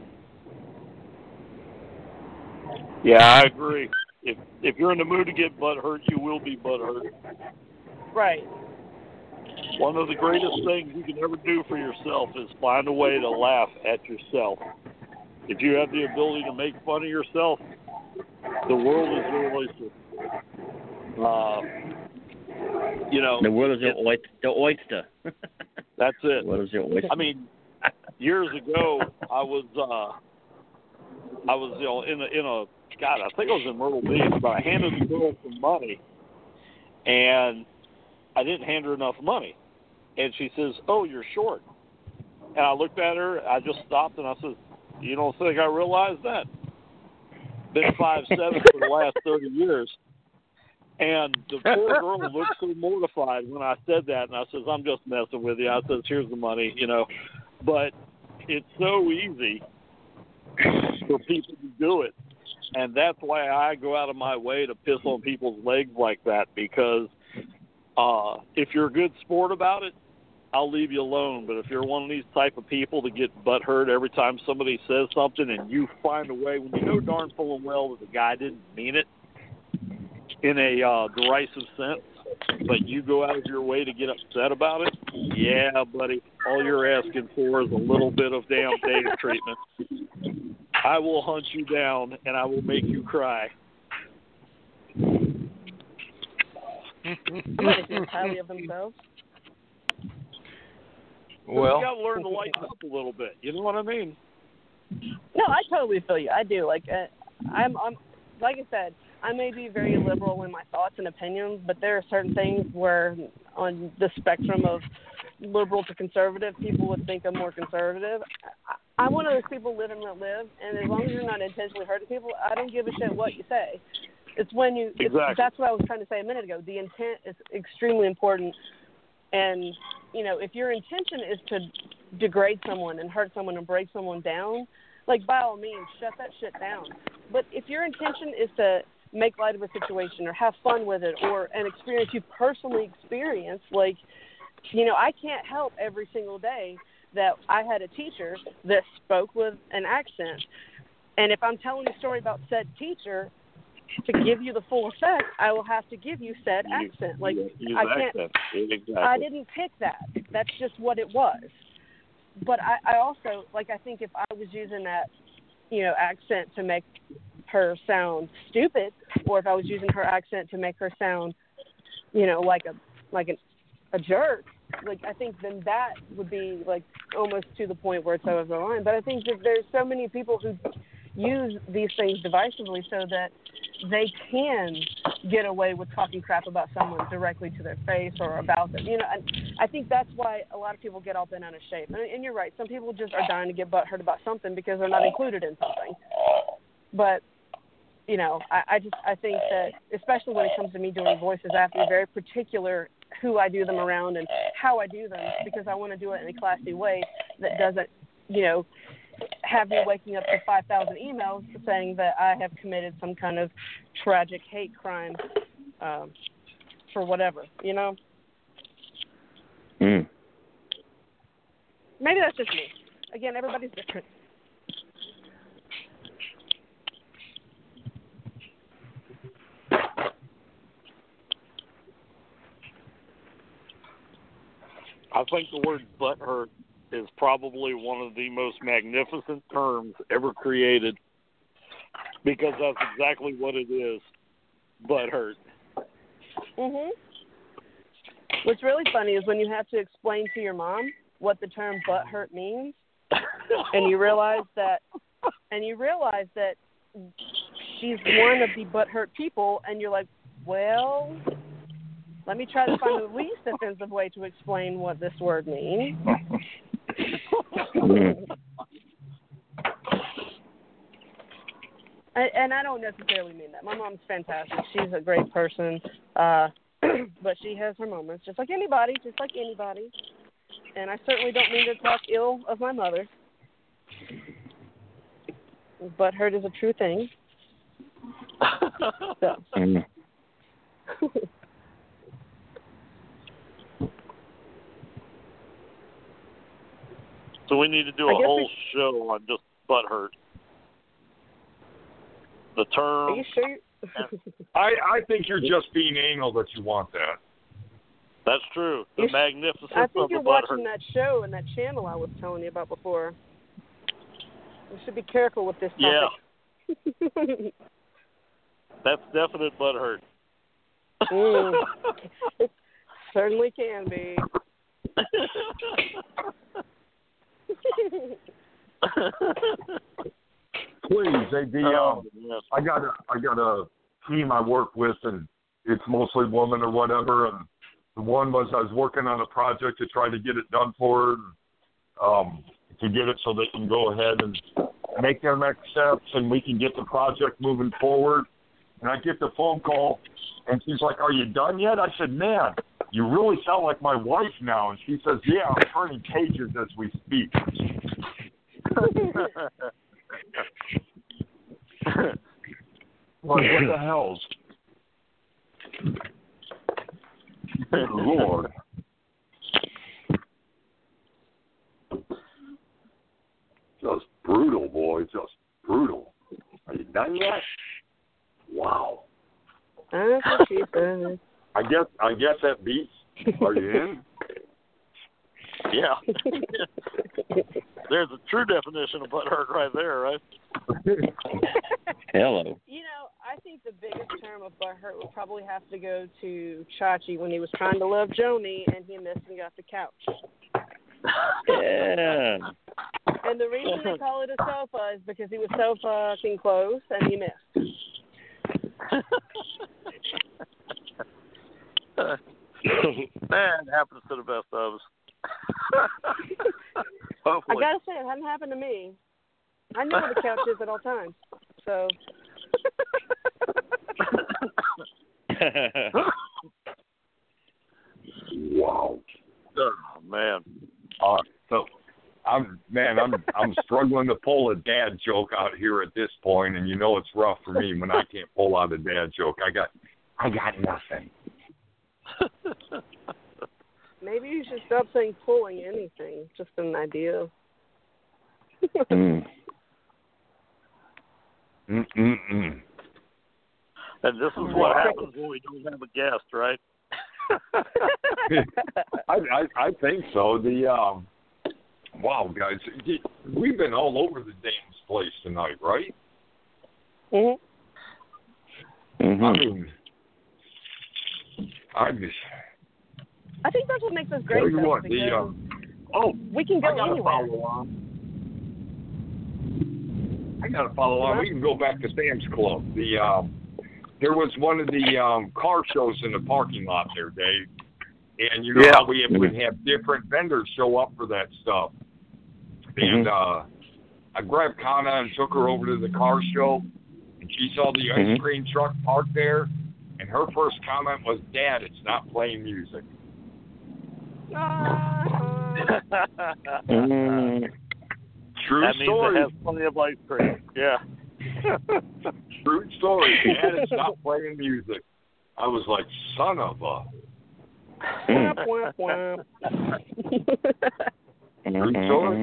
Yeah, I agree. If if you're in the mood to get butthurt, you will be butthurt. Right. One of the greatest things you can ever do for yourself is find a way to laugh at yourself. If you have the ability to make fun of yourself, the world is your oyster. Uh, You know, The world is your oyster. The oyster. that's it. The world is your oyster. I mean, years ago, I was uh, I was you know in a in a God, I think I was in Myrtle Beach, but I handed the girl some money, and I didn't hand her enough money, and she says, "Oh, you're short." And I looked at her, I just stopped, and I said, "You don't think I realized that?" Been five seven for the last thirty years. And the poor girl looked so mortified when I said that, and I says, "I'm just messing with you." I says, "Here's the money," you know. But it's so easy for people to do it, and that's why I go out of my way to piss on people's legs like that, because uh, if you're a good sport about it, I'll leave you alone. But if you're one of these type of people that get butthurt every time somebody says something, and you find a way, when you know darn full and well that the guy didn't mean it in a uh, derisive sense, but you go out of your way to get upset about it, yeah, buddy, all you're asking for is a little bit of damn Dave treatment. I will hunt you down, and I will make you cry. Somebody thinks highly of themselves. Well, you got to learn to lighten up a little bit. You know what I mean? No, I totally feel you. I do. Like, uh, I'm, I'm, like I said, I may be very liberal in my thoughts and opinions, but there are certain things where, on the spectrum of liberal to conservative, people would think I'm more conservative. I, I'm one of those people live and let live, and as long as you're not intentionally hurting people, I don't give a shit what you say. It's when you. It's, Exactly. That's what I was trying to say a minute ago. The intent is extremely important. And, you know, if your intention is to degrade someone and hurt someone and break someone down, like, by all means, shut that shit down. But if your intention is to make light of a situation or have fun with it, or an experience you personally experienced, like, you know, I can't help every single day that I had a teacher that spoke with an accent. And if I'm telling a story about said teacher, to give you the full effect, I will have to give you said accent. Like, Use I can't, accent. Exactly. I didn't pick that. That's just what it was. But I, I also, like, I think if I was using that, you know, accent to make her sound stupid, or if I was using her accent to make her sound, you know, like a, like an, a jerk, like, I think then that would be, like, almost to the point where it's over the line. But I think that there's so many people who use these things divisively so that they can get away with talking crap about someone directly to their face or about them. You know, and I think that's why a lot of people get all bent out of shape. And, and you're right. Some people just are dying to get butthurt about something because they're not included in something. But, you know, I, I just I think that, especially when it comes to me doing voices, I have to be very particular who I do them around and how I do them, because I want to do it in a classy way that doesn't, you know, have me waking up to five thousand emails saying that I have committed some kind of tragic hate crime um, for whatever, you know? Mm. Maybe that's just me. Again, everybody's different. I think the word butthurt is probably one of the most magnificent terms ever created, because that's exactly what it is, butthurt. Mhm. What's really funny is when you have to explain to your mom what the term butthurt means, and you realize that, and you realize that she's one of the butthurt people, and you're like, well, let me try to find the least offensive way to explain what this word means. and, and I don't necessarily mean that. My mom's fantastic. She's a great person, uh, but she has her moments, just like anybody, just like anybody. And I certainly don't mean to talk ill of my mother. Butthurt is a true thing. So. So we need to do a whole we... show on just butthurt. The term. Are you sure? You... I I think you're just being anal that you want that. That's true. The you're... magnificence I think of you're the watching butthurt. that show and that channel I was telling you about before. You should be careful with this topic. Yeah. That's definite butthurt. mm. It's, certainly can be. Please, they the Oh, um, yes. I got a I got a team I work with, and it's mostly women or whatever. And the one was I was working on a project to try to get it done for her, and, um, to get it so they can go ahead and make their next steps, and we can get the project moving forward. And I get the phone call, and she's like, "Are you done yet?" I said, "Man, you really sound like my wife now." And she says, "Yeah, I'm turning pages as we speak." Like, what the hell? Good Lord. Just brutal, boy. Just brutal. Are you done yet? Wow. That's what she said. I guess I guess that beats. Are you in? Yeah. There's a true definition of butthurt right there, right? Hello. You know, I think the biggest term of butthurt would probably have to go to Chachi when he was trying to love Joni and he missed and got the couch. Yeah. And the reason they call it a sofa is because he was so fucking close and he missed. Man, it happens to the best of us. I Hopefully. gotta say, it hasn't happened to me. I know where the couch is at all times. So. Wow. Oh, man. Uh, so, I'm man, I'm I'm struggling to pull a dad joke out here at this point, and you know it's rough for me when I can't pull out a dad joke. I got, I got nothing. Maybe you should stop saying pulling anything. Just an idea. Mm. Mm-mm-mm. And this is what happens when we don't have a guest, right? I, I I think so. The um, wow, guys, we've been all over the Dane's place tonight, right? Mhm. Mm-hmm. I mean, I just I think that's what makes us great. tell you though, what, the because um, oh, we can I go gotta anywhere. follow on. I gotta follow on. We can go back to Sam's Club. The um, there was one of the um, car shows in the parking lot there, Dave. And you know Yeah. how we would have different vendors show up for that stuff. And uh, I grabbed Kana and took her over to the car show, and she saw the ice Mhm. cream truck parked there. And her first comment was, "Dad, it's not playing music." Ah. Mm. True That means story. it has plenty of ice cream. Yeah. True story. Dad, it's not playing music. I was like, son of a. Womp, womp, womp. True story.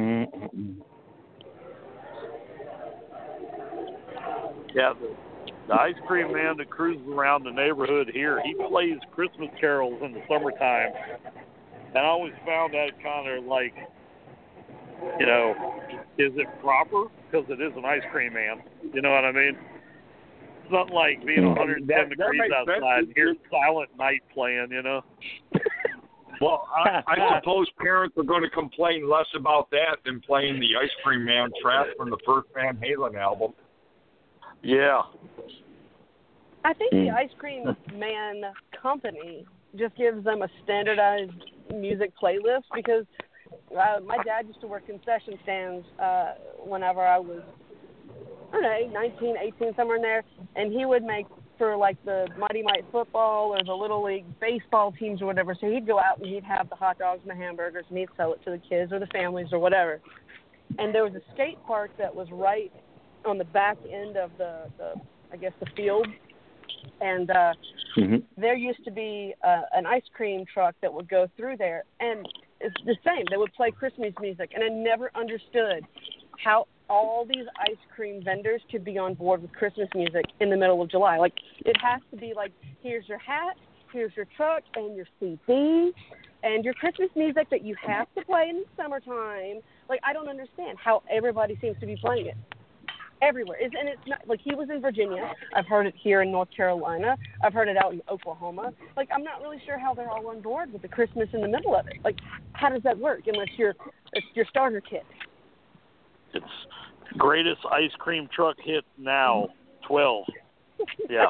Yeah, the, the ice cream man that cruises around the neighborhood here, he plays Christmas carols in the summertime. And I always found that kind of like, you know, is it proper? Because it is an ice cream man. You know what I mean? It's not like being one hundred ten That- that degrees makes sense. outside and here's Silent Night playing, you know? Well, I, I suppose parents are going to complain less about that than playing the Ice Cream Man track from the first Van Halen album. Yeah. I think Mm. the Ice Cream Man company just gives them a standardized music playlist because uh, my dad used to work concession stands uh, whenever I was, I don't know, nineteen, eighteen, somewhere in there, and he would make for like the Mighty Might football or the Little League baseball teams or whatever. So he'd go out and he'd have the hot dogs and the hamburgers and he'd sell it to the kids or the families or whatever. And there was a skate park that was right on the back end of the, the I guess, the field. And uh, Mm-hmm. there used to be uh, an ice cream truck that would go through there. And it's the same. They would play Christmas music. And I never understood how all these ice cream vendors could be on board with Christmas music in the middle of July. Like, it has to be like, here's your hat, here's your truck, and your C D, and your Christmas music that you have to play in the summertime. Like, I don't understand how everybody seems to be playing it. everywhere. It's, and it's not like he was in Virginia. I've heard it here in North Carolina. I've heard it out in Oklahoma. Like, I'm not really sure how they're all on board with the Christmas in the middle of it. Like, how does that work unless you're it's your starter kit? It's greatest ice cream truck hit now, twelve. Yeah.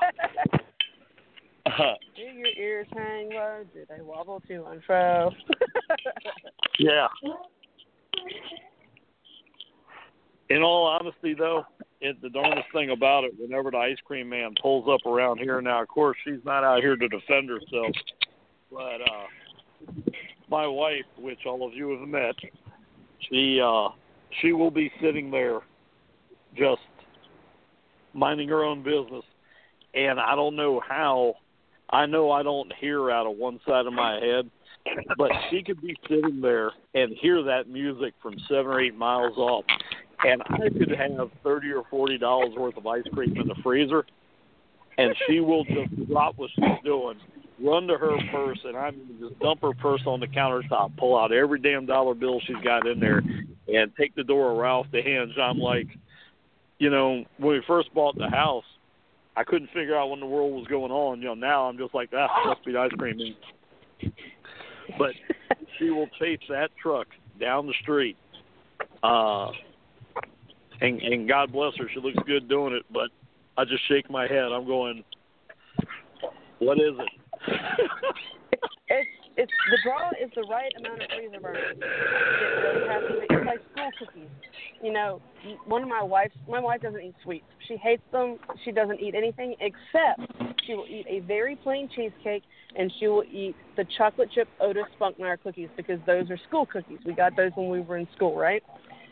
Do your ears hang low? Do they wobble to and fro? Yeah. In all honesty, though, it, the darndest thing about it, whenever the ice cream man pulls up around here, now, of course, she's not out here to defend herself, but uh, my wife, which all of you have met, she uh, she will be sitting there just minding her own business, and I don't know how. I know I don't hear out of one side of my head, but she could be sitting there and hear that music from seven or eight miles off, and I could have thirty or forty dollars worth of ice cream in the freezer, and she will just drop what she's doing, run to her purse, and I mean just dump her purse on the countertop, pull out every damn dollar bill she's got in there, and take the door right off the hinge. I'm like, you know, when we first bought the house, I couldn't figure out what in the world was going on. You know, now I'm just like, ah, must be ice cream. But she will chase that truck down the street. Uh, and, and God bless her, she looks good doing it. But I just shake my head. I'm going, what is it? it's it's the draw is the right amount of freezer burn. It really has to be. It's like school cookies. You know, one of my wife's my wife doesn't eat sweets. She hates them. She doesn't eat anything except she will eat a very plain cheesecake, and she will eat the chocolate chip Otis Spunkmeyer cookies because those are school cookies. We got those when we were in school, right?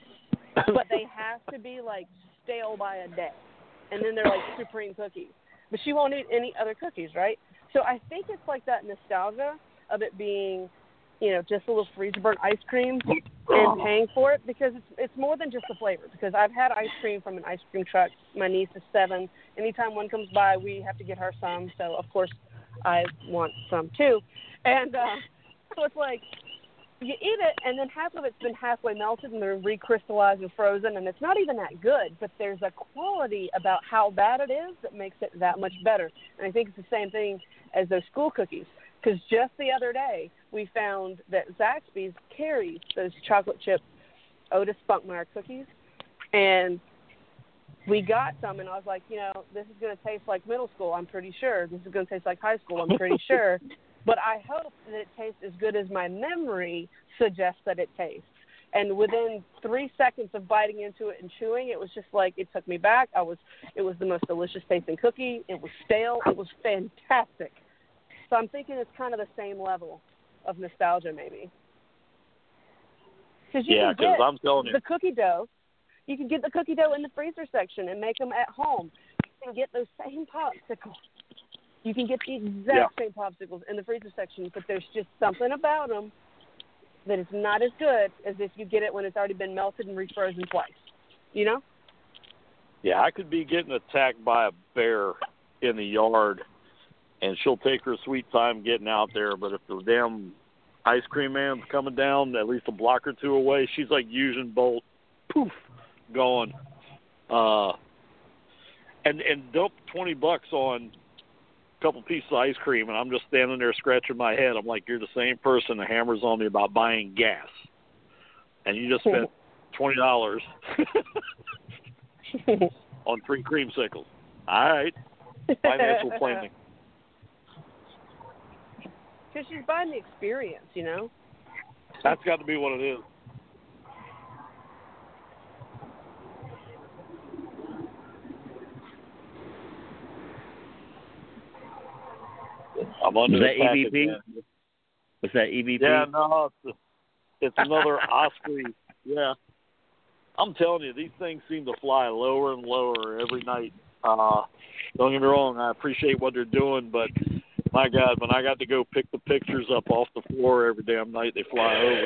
But they have to be like stale by a day, and then they're like supreme cookies. But she won't eat any other cookies, right? So I think it's like that nostalgia of it being, you know, just a little freezer burnt ice cream and paying for it, because it's it's more than just the flavor. Because I've had ice cream from an ice cream truck. My niece is seven. Anytime one comes by, we have to get her some. So of course, I want some too. And uh, so it's like you eat it, and then half of it's been halfway melted and then recrystallized and frozen, and it's not even that good. But there's a quality about how bad it is that makes it that much better. And I think it's the same thing as those school cookies. Because just the other day, we found that Zaxby's carries those chocolate chip Otis Spunkmeyer cookies. And we got some, and I was like, you know, this is going to taste like middle school, I'm pretty sure. This is going to taste like high school, I'm pretty sure. But I hope that it tastes as good as my memory suggests that it tastes. And within three seconds of biting into it and chewing, it was just like it took me back. I was, it was the most delicious tasting cookie. It was stale. It was fantastic. So I'm thinking it's kind of the same level of nostalgia, maybe. Cause you yeah, because I'm telling you, the cookie dough. You can get the cookie dough in the freezer section and make them at home. You can get those same popsicles. You can get the exact yeah. same popsicles in the freezer section, but there's just something about them that is not as good as if you get it when it's already been melted and refrozen twice. You know? Yeah, I could be getting attacked by a bear in the yard, and she'll take her sweet time getting out there. But if the damn ice cream man's coming down at least a block or two away, she's like Usain Bolt, poof, gone. Uh, and and dump twenty bucks on a couple pieces of ice cream, and I'm just standing there scratching my head. I'm like, you're the same person that hammers on me about buying gas, and you just spent twenty dollars on three creamsicles. All right, financial planning. Because she's buying the experience, you know? That's got to be what it is. I'm under Was that attack E V P? again. Was that E V P? Yeah, no, it's, it's another Osprey. Yeah. I'm telling you, these things seem to fly lower and lower every night. Uh, don't get me wrong, I appreciate what they're doing, but my God, when I got to go pick the pictures up off the floor every damn night, they fly over.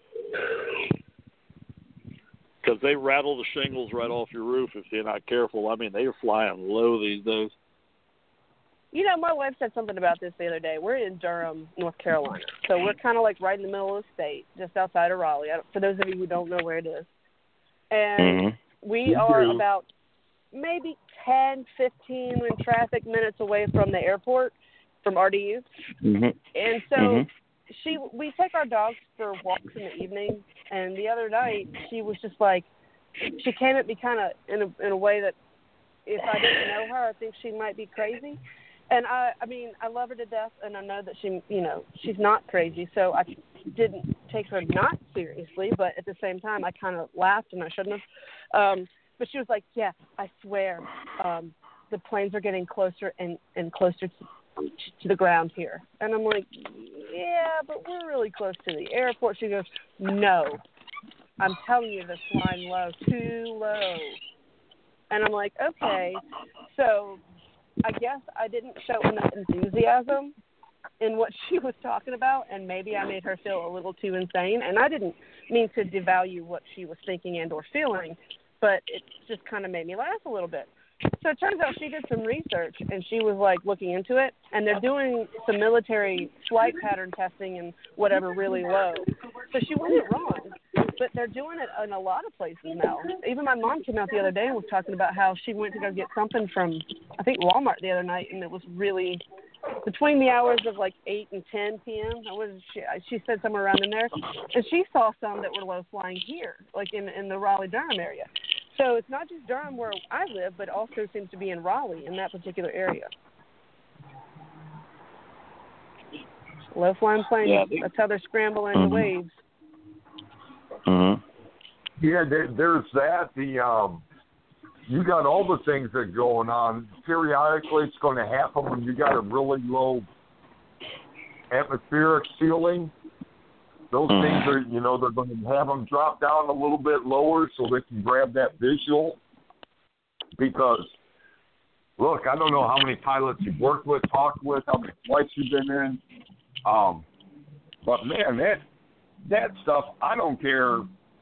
Because they rattle the shingles right off your roof if you're not careful. I mean, they are flying low these days. You know, my wife said something about this the other day. We're in Durham, North Carolina. So we're kind of like right in the middle of the state, just outside of Raleigh, for those of you who don't know where it is. And mm-hmm. we are about maybe ten, fifteen in traffic minutes away from the airport, from R D U. Mm-hmm. And so Mhm. she, we take our dogs for walks in the evening, and the other night she was just like, she came at me kind of in a, in a way that if I didn't know her, I think she might be crazy. And I, I mean, I love her to death, and I know that she, you know, she's not crazy. So I didn't take her not seriously, but at the same time, I kind of laughed, and I shouldn't have. Um, but she was like, "Yeah, I swear, um, the planes are getting closer and, and closer to, to the ground here." And I'm like, "Yeah, but we're really close to the airport." She goes, "No, I'm telling you, they're flying low, too low." And I'm like, "Okay, so." I guess I didn't show enough enthusiasm in what she was talking about, and maybe I made her feel a little too insane. And I didn't mean to devalue what she was thinking and or feeling, but it just kind of made me laugh a little bit. So it turns out she did some research, and she was, like, looking into it, and they're doing some military flight pattern testing and whatever really low. So she wasn't wrong, but they're doing it in a lot of places now. Even my mom came out the other day and was talking about how she went to go get something from, I think, Walmart the other night, and it was really between the hours of, like, eight and ten p.m. I was, she, she said somewhere around in there, and she saw some that were low flying here, like in, in the Raleigh-Durham area. So it's not just Durham where I live, but also seems to be in Raleigh in that particular area. Low flying planes, Yeah. that's how they're scrambling Mhm. the waves. Mm-hmm. Yeah, there, there's that. The um, you got all the things that are going on. Periodically, it's going to happen when you got a really low atmospheric ceiling. Those Mhm. things are, you know, they're going to have them drop down a little bit lower so they can grab that visual. Because, look, I don't know how many pilots you've worked with, talked with, how many flights you've been in. Um, but man, that that stuff, I don't care.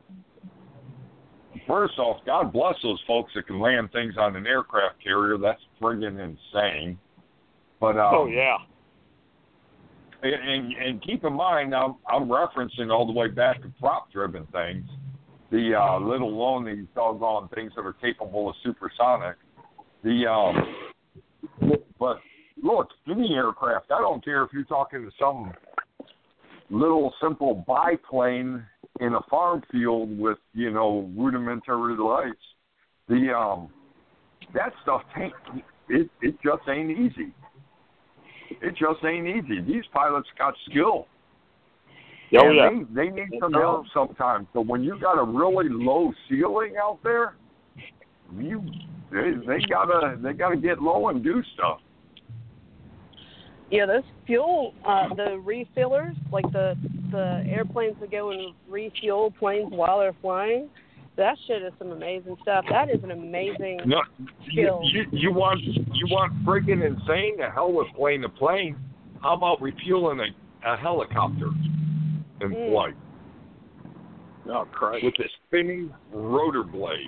First off, God bless those folks that can land things on an aircraft carrier. That's friggin' insane. But um, oh yeah. And, and, and keep in mind, I'm, I'm referencing all the way back to prop-driven things, the uh, let alone these doggone things that are capable of supersonic. The um, but look, any aircraft, I don't care if you're talking to some little simple biplane in a farm field with, you know, rudimentary lights. The um, that stuff ain't it. It just ain't easy. It just ain't easy. These pilots got skill. Oh, and yeah. They, they need some help sometimes. So when you got a really low ceiling out there, you they, they gotta they gotta get low and do stuff. Yeah, those fuel, uh, the refillers, like the the airplanes that go and refuel planes while they're flying, that shit is some amazing stuff. That is an amazing No, skill. You, you, you want you want freaking insane? The hell with plane to plane. How about refueling a, a helicopter in Mm. flight Oh Christ. with a spinning rotor blade?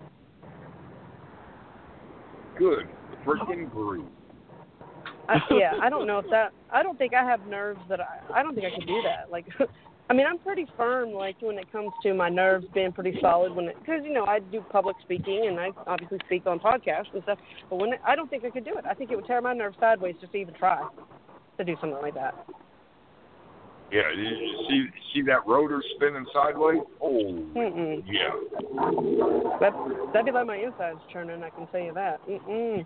Good freaking grief. I, yeah, I don't know if that. I don't think I have nerves that I. I don't think I could do that. Like, I mean, I'm pretty firm. Like when it comes to my nerves being pretty solid. When it, because you know I do public speaking and I obviously speak on podcasts and stuff. But when it, I don't think I could do it. I think it would tear my nerves sideways just to even try to do something like that. Yeah, you, you see see that rotor spinning sideways? Oh, Mm-mm. yeah. That that'd be like my insides churning. I can tell you that. Mm-mm.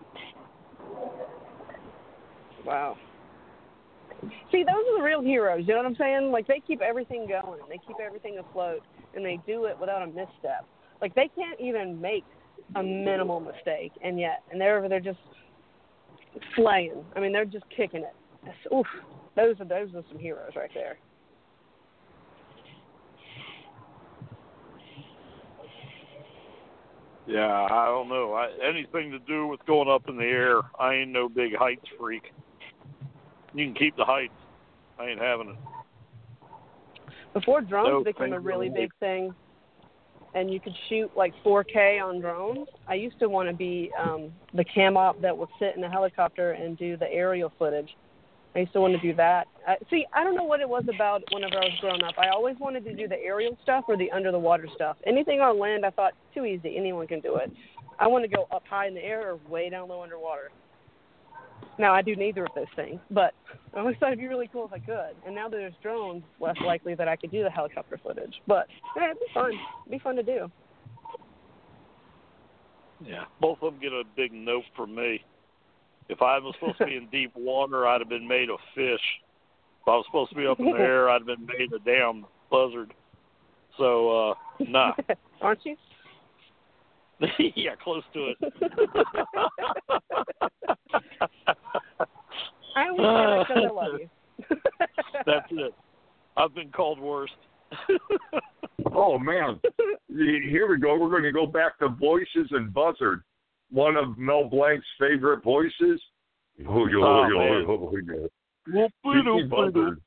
Wow. See, those are the real heroes, you know what I'm saying? Like, they keep everything going. They keep everything afloat, and they do it without a misstep. Like, they can't even make a minimal mistake, and yet, and they're, they're just slaying. I mean, they're just kicking it. That's, oof, those are, those are some heroes right there. Yeah, I don't know. I, anything to do with going up in the air, I ain't no big heights freak. You can keep the heights. I ain't having it. Before drones No, became a thank you. really big thing, and you could shoot like four K on drones, I used to want to be um, the cam op that would sit in a helicopter and do the aerial footage I used to want to do that. Uh, see, I don't know what it was about whenever I was growing up. I always wanted to do the aerial stuff or the under the water stuff. Anything on land, I thought, too easy. Anyone can do it. I want to go up high in the air or way down low underwater. Now, I do neither of those things, but I always thought it'd be really cool if I could. And now that there's drones, less likely that I could do the helicopter footage. But yeah, it'd be fun. It'd be fun to do. Yeah, both of them get a big note from me. If I was supposed to be in deep water, I'd have been made a fish. If I was supposed to be up in the air, I'd have been made a damn buzzard. So, uh, nah. Aren't you? Yeah, close to it. I only say that because I love you. That's it. I've been called worse. Oh, man. Here we go. We're going to go back to voices and buzzard. One of Mel Blanc's favorite voices. Oh, yo, Oh, yo, man. yo, yo. Speaking buzzard.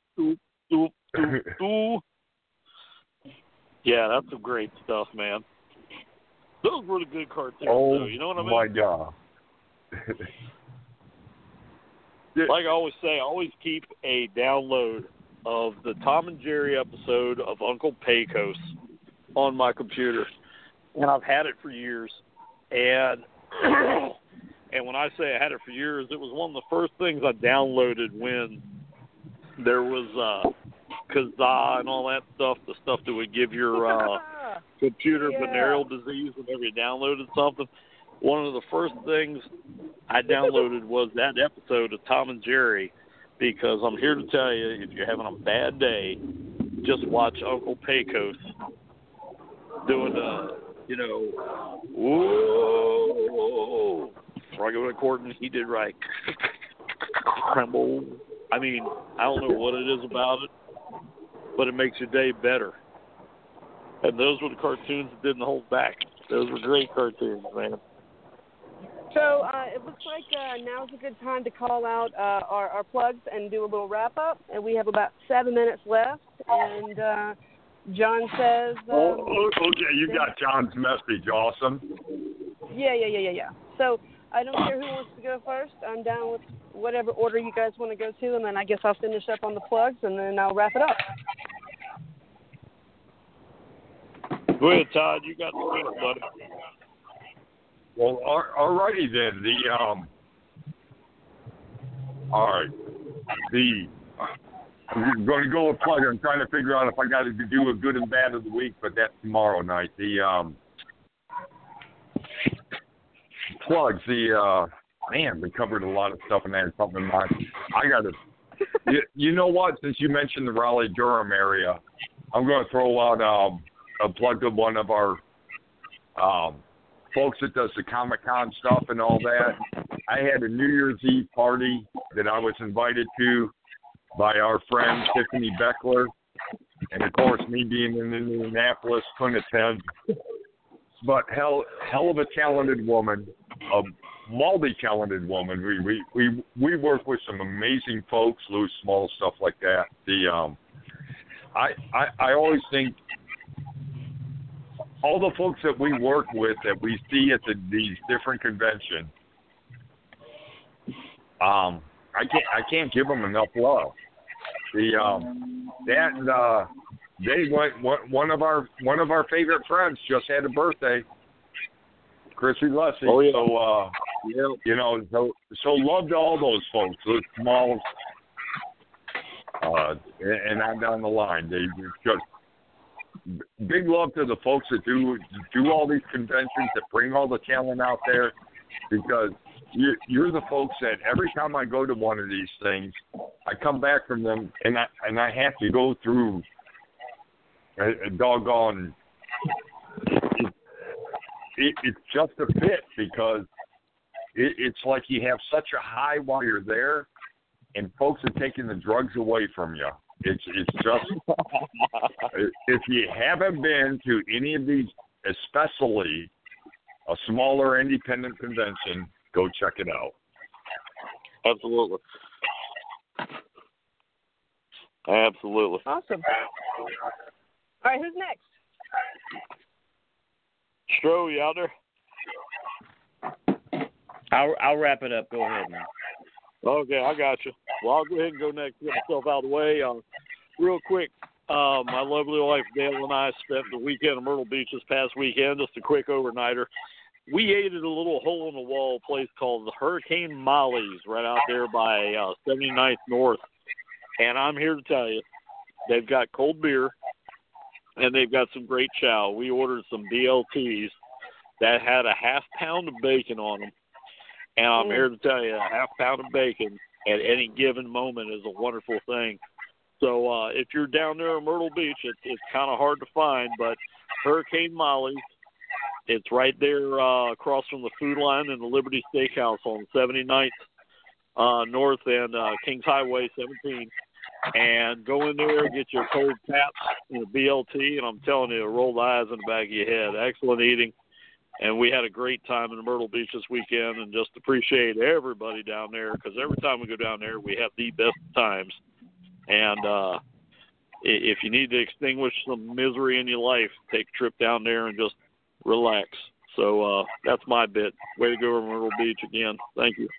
Yeah, that's some great stuff, man. Those were the good cartoons, Oh, though. You know what I mean? my God. Like I always say, I always keep a download of the Tom and Jerry episode of Uncle Pecos on my computer, and I've had it for years. And and when I say I had it for years, it was one of the first things I downloaded when there was uh, Kazaa and all that stuff, the stuff that would give your uh, computer Yeah. venereal disease whenever you downloaded something. One of the first things I downloaded was that episode of Tom and Jerry, because I'm here to tell you, if you're having a bad day, just watch Uncle Pecos doing the, you know, whoa, Froggy McCorton, he did right. Crumble. I mean, I don't know what it is about it, but it makes your day better. And those were the cartoons that didn't hold back. Those were great cartoons, man. So uh, it looks like uh, now's a good time to call out uh, our, our plugs and do a little wrap-up. And we have about seven minutes left. And uh, John says... Um, Oh, oh, okay, you got John's message. Awesome. Yeah, yeah, yeah, yeah, yeah. So I don't care who wants to go first. I'm down with whatever order you guys want to go to. And then I guess I'll finish up on the plugs, and then I'll wrap it up. Go ahead, Todd. You got the wheel, buddy. Well, all righty then. The um, all right. The I'm going to go with plug. I'm trying to figure out if I got to do a good and bad of the week, but that's tomorrow night. The um, plugs. The uh, man, we covered a lot of stuff in that. Something in mind. I got to. You, you know what? Since you mentioned the Raleigh Durham area, I'm going to throw out um, a plug to one of our um. folks that does the Comic-Con stuff and all that. I had a New Year's Eve party that I was invited to by our friend Tiffany Beckler. And, of course, me being in Indianapolis, couldn't attend. But hell, hell of a talented woman, a multi-talented woman. We, we, we, we work with some amazing folks, Louis Small, stuff like that. The um, I, I, I always think all the folks that we work with, that we see at the, these different conventions, um, I can't I can't give them enough love. The um, that uh, they went one, one of our one of our favorite friends just had a birthday, Chrissy Leslie. Oh, yeah. So uh, Yeah. you know, so so love to all those folks, those small, uh, and, and on down the line. They just. Big love to the folks that do do all these conventions, that bring all the talent out there, because you, you're the folks that every time I go to one of these things, I come back from them and I and I have to go through a, a doggone. It, it, it's just a fit, because it, it's like you have such a high while you're there, and folks are taking the drugs away from you. It's it's just, if you haven't been to any of these, especially a smaller independent convention, go check it out. Absolutely. Absolutely. Awesome. All right, who's next? Stro, you out there? I'll I'll wrap it up. Go ahead, man. Okay, I got you. Well, I'll go ahead and go next, get myself out of the way. Uh, real quick, uh, my lovely wife Dale and I spent the weekend in Myrtle Beach this past weekend, just a quick overnighter. We ate at a little hole-in-the-wall place called the Hurricane Molly's right out there by uh, seventy-ninth North. And I'm here to tell you, they've got cold beer, and they've got some great chow. We ordered some B L Ts that had a half pound of bacon on them. And I'm Mm. here to tell you, a half pound of bacon at any given moment is a wonderful thing. So uh, if you're down there in Myrtle Beach, it, it's kind of hard to find, but Hurricane Molly's, it's right there uh, across from the food line and the Liberty Steakhouse on seventy-ninth uh, North and uh, Kings Highway seventeen. And go in there, get your cold taps and a B L T, and I'm telling you, roll the eyes in the back of your head. Excellent eating. And we had a great time in Myrtle Beach this weekend, and just appreciate everybody down there, because every time we go down there, we have the best times. And uh, if you need to extinguish some misery in your life, take a trip down there and just relax. So uh, that's my bit. Way to go to Myrtle Beach again. Thank you.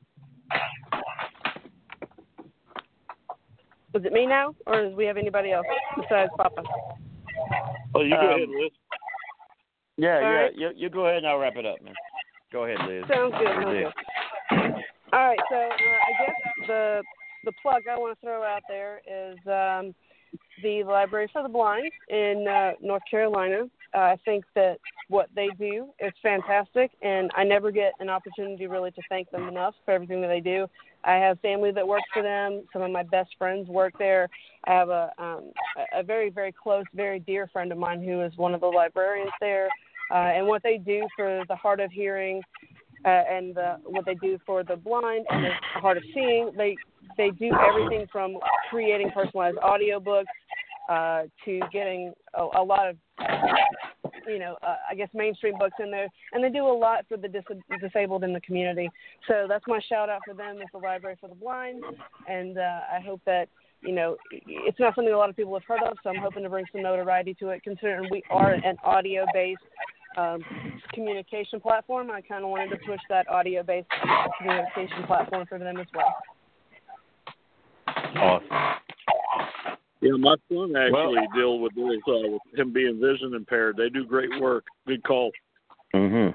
Was it me now, or does we have anybody else besides Papa? Oh, you go Um, ahead, Liz. Yeah, All yeah. right. You, you go ahead and I'll wrap it up, man. Go ahead, Liz. Sounds good. You're Sounds Liz. good. All right, so uh, I guess the the plug I want to throw out there is um, the Library for the Blind in uh, North Carolina. Uh, I think that what they do is fantastic, and I never get an opportunity really to thank them enough for everything that they do. I have family that works for them. Some of my best friends work there. I have a um, a very, very close, very dear friend of mine who is one of the librarians there. Uh, and what they do for the hard of hearing uh, and the, what they do for the blind and the hard of seeing, they they do everything from creating personalized audiobooks uh, to getting a, a lot of, you know, uh, I guess mainstream books in there. And they do a lot for the dis- disabled in the community. So that's my shout out for them, is the Library for the Blind. And uh, I hope that, you know, it's not something a lot of people have heard of, so I'm hoping to bring some notoriety to it, considering we are an audio-based um, communication platform. I kind of wanted to push that audio-based communication platform for them as well. Awesome. Yeah, my son actually Well- deals with this, uh, with him being vision impaired. They do great work. Good call. Mm-hmm.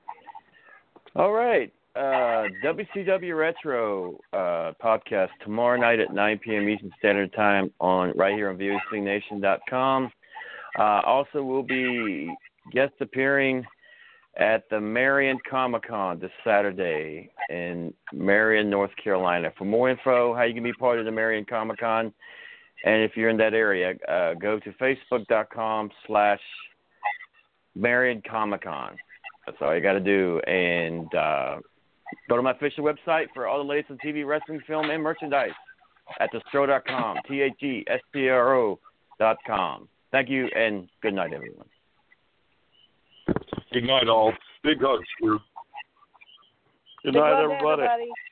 All right. Uh, W C W Retro uh, podcast tomorrow night at nine p.m. Eastern Standard Time on right here on V O C Nation dot com. Uh, also, we'll be guest appearing at the Marion Comic Con this Saturday in Marion, North Carolina. For more info, how you can be part of the Marion Comic Con, and if you're in that area, uh, go to facebook dot com slash Marion Comic Con. That's all you got to do. And uh, go to my official website for all the latest on T V, wrestling, film, and merchandise at the stro dot com, T H E S T R O dot com. Thank you, and good night, everyone. Good night, all. Big hugs, Drew. Good Big night, love to everybody. everybody.